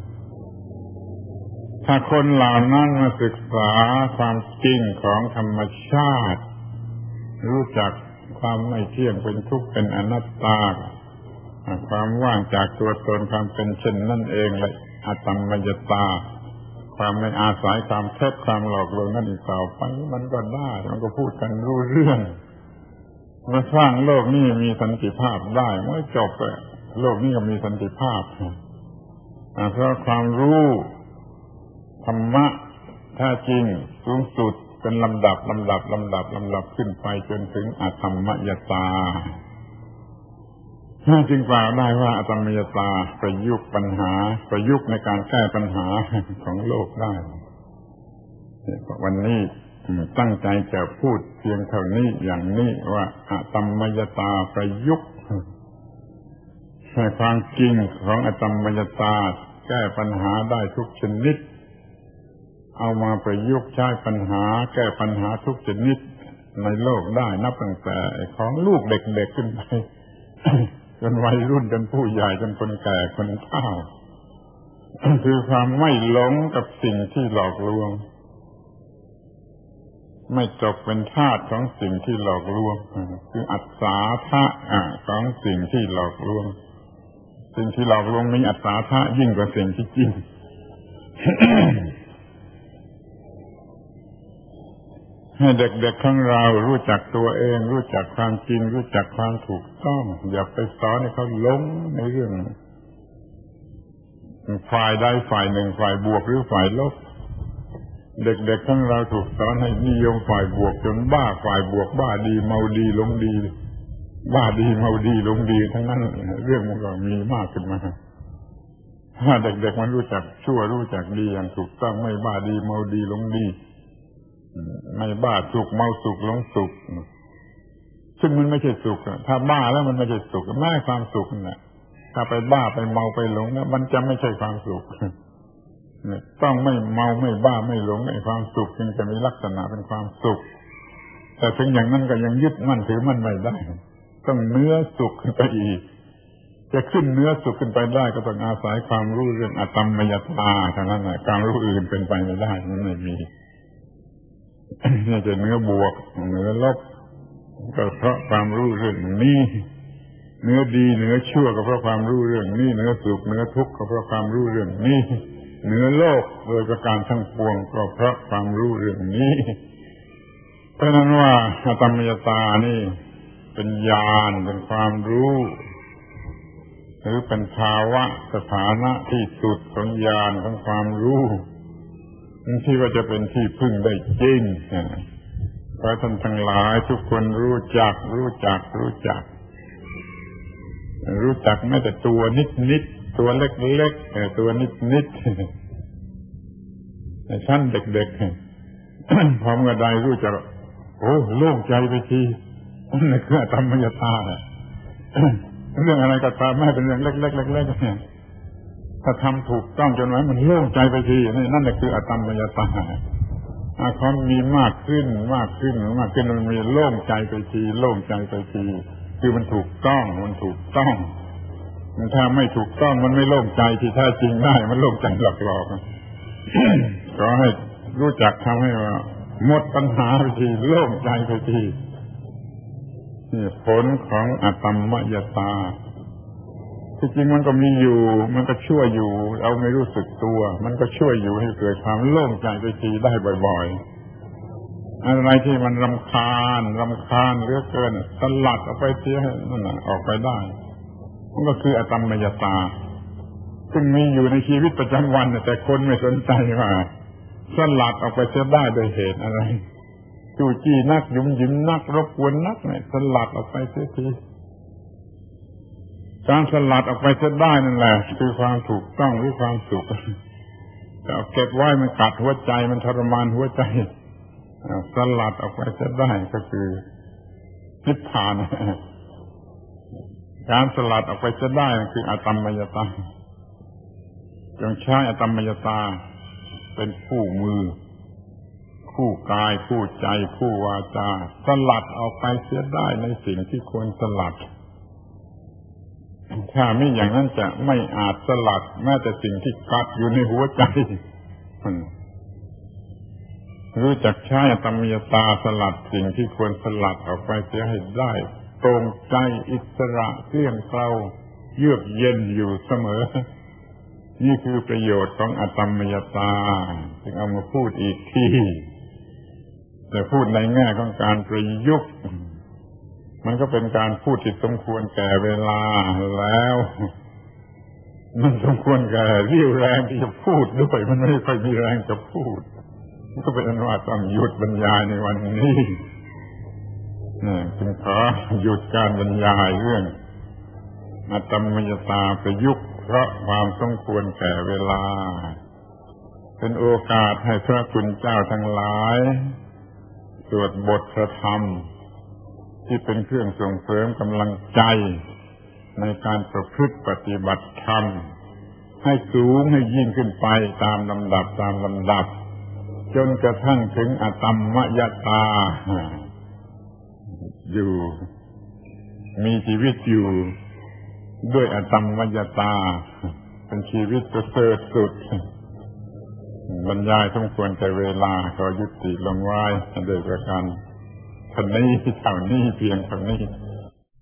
ถ้าคนเหล่านั้นมาศึกษาความจริงของธรรมชาติรู้จักความไม่เที่ยงเป็นทุกข์เป็นอนัตตาความว่างจากตัวตนความเป็นเช่นนั่นเองและอตัมมยตาความไม่อาศัยความเท็จความหลอกลวงนั่นอีกต่อไปมันก็ได้มันก็พูดกันรู้เรื่องมาสร้างโลกนี้มีสันติภาพได้เมื่อจบโลกนี้ก็มีสันติภาพเพราะความรู้ธรรมะแท้จริงสูงสุดเป็นลำดับขึ้นไปจนถึงอธรรมยตาจึงกล่าวได้ว่าอธรรมยตาประยุกต์ปัญหาประยุกต์ในการแก้ปัญหาของโลกได้วันนี้ตั้งใจจะพูดเพียงเท่านี้อย่างนี้ว่าอธรรมยตาประยุกต์ให้ความจริงของอธรรมยตาแก้ปัญหาได้ทุกชนิดเอามาประยุกต์ใช้ปัญหาแก้ปัญหาทุกชนิดในโลกได้นับตั้งแต่ของลูกเด็กๆขึ้นไป จนวัยรุ่นจนผู้ใหญ่จนคนแก่คนเฒ่า คือความไม่หลงกับสิ่งที่หลอกลวงไม่ตกเป็นทาสของสิ่งที่หลอกลวงคืออัศสาทะของสิ่งที่หลอกลวงสิ่งที่หลอกลวงมีอัศสาทะยิ่งกว่าสิ่งที่จริง ให้เด็กๆของเรารู้จักตัวเองรู้จักความจริงรู้จักความถูกต้องอย่าไปสอนให้เขาหลงในเรื่องฝ่ายใดฝ่ายหนึ่งฝ่ายบวกหรือฝ่ายลบเด็กๆของเราถูกสอนให้นิยมฝ่ายบวกจนบ้าฝ่ายบวกบ้าดีเมาดีหลงดีบ้าดีเมาดีหลงดีทั้งนั้นเรื่องมันก็มีมากขึ้นมาถ้าเด็กๆมันรู้จักชั่วรู้จักดีอย่างถูกต้องไม่บ้าดีเมาดีหลงดีไม่บ้าสุขเมาสุขหลงสุขซึ่งมันไม่ใช่สุขถ้าบ้าแล้วมันไม่ใช่สุขแม้ความสุขน่ะถ้าไปบ้าไปเมาไปหลงมันจะไม่ใช่ความสุขต้องไม่เมาไม่บ้าไม่หลงไอ้ความสุขจึงจะมีลักษณะเป็นความสุขแต่ถึงอย่างนั้นก็ยังยึดมั่นถือมั่นไม่ได้ต้องเนื้อสุขขึ้นไปอีกจะขึ้นเนื้อสุขขึ้นไปได้ก็ต้องอาศัยความรู้เรื่องอตัมมยตาเท่านั้นแหละการรู้อื่นเป็นไปไม่ได้มันไม่มีนี่จะเนื้อบวกเนื้อลบก็เพราะความรู้เรื่องนี้เนื้อดีเนื้อชั่วก็เพราะความรู้เรื่องนี้เนื้อสุขเนื้อทุกข์ก็เพราะความรู้เรื่องนี้เนื้อโลกโดยประการทั้งปวงก็เพราะความรู้เรื่องนี้เพราะนั้นว่าอตัมมยตานี่เป็นญาณเป็นความรู้หรือเป็นภาวะสถานะที่สุดของญาณของความรู้ที่ว่าจะเป็นที่พึ่งได้จริงขอท่านทั้งหลายทุกคนรู้จักแม้แต่ตัวนิดๆตัวเล็กๆตัวนิดๆในชั้นเด็กๆพร้อมกับใดรู้จักโอ้โล่งใจไปทีนั่นคือธรรมยตาเรื่องอะไรก็ตามแม้เป็นเรื่องเล็กๆเล็กๆเนี่ยถ้าทำถูกต้องจนว่ามันโล่งใจไปทีนี่นั่นแหละคืออตัมมยตาความมีมากขึ้นมากขึ้นมากขึ้นมันมีโล่งใจไปทีโล่งใจไปทีคือมันถูกต้องมันถูกต้องถ้าไม่ถูกต้องมันไม่โล่งใจที่แท้จริงได้มันโล่งใจหลอกๆ ก็ให้รู้จักทำให้ว่าหมดปัญหาไปทีโล่งใจไปทีนี่ผลของอตัมมยตาที่จริงมันก็มีอยู่มันก็ช่วยอยู่เราไม่รู้สึกตัวมันก็ช่วยอยู่ให้เกิดความโล่งใจไปทีได้บ่อยๆอะไรที่มันรำคาญเหลือเกินสลัดออกไปเสียนั่นน่ะออกไปได้มันก็คืออตัมมยตาซึ่งมีอยู่ในชีวิตประจำวันแต่คนไม่สนใจว่าสลัดออกไปเสียได้โดยเหตุอะไรจู่จี้นักยุ่มยิ้มนักรบกวนนักเนี่ยสลัดออกไปเสียทีการสลัดออกไปเสียได้นั่นแหละคือความถูกต้องหรือความสุขแต่เอาเก็บไว้มันกัดหัวใจมันทรมานหัวใจสลัดออกไปเสียได้ก็คือนิพพานการสลัดออกไปเสียได้คืออตัมมยตาจงใช้อตัมมยตาเป็นคู่มือคู่กายคู่ใจคู่วาจาสลัดออกไปเสียได้ในสิ่งที่ควรสลัดถ้ามิอย่างนั้นจะไม่อาจสลัดแม้แต่สิ่งที่กัดอยู่ในหัวใจรู้จักใช้อตัมมยตาสลัดสิ่งที่ควรสลัดออกไปเสียให้ได้ตรงใจอิสระเกลี้ยงเกลาเยือกเย็นอยู่เสมอนี่คือประโยชน์ของอตัมมยตาจึงเอามาพูดอีกทีแต่พูดในแง่ของการประยุกต์มันก็เป็นการพูดที่สมควรแก่เวลาแล้วมันสมควรแก่เรี่ยวแรงที่จะพูดด้วยมันไม่ค่อยมีแรงจะพูดก็เป็นอันว่าต้องหยุดบรรยายในวันนี้จึงขอหยุดการบรรยายเรื่องอตัมมยตาประยุกต์เพราะความสมควรแก่เวลาเป็นโอกาสให้พระคุณเจ้าทั้งหลายสวดบทพระธรรมที่เป็นเครื่องส่งเสริมกำลังใจในการประพฤติปฏิบัติธรรมให้สูงให้ยิ่งขึ้นไปตามลำดับจนกระทั่งถึงอตัมมยตาอยู่มีชีวิตอยู่ด้วยอตัมมยตาเป็นชีวิตประเสริฐสุดบรรยายสมควรแก่เวลาขอยุติลงไว้ด้วยประการเท่านี้เพียงเท่านี้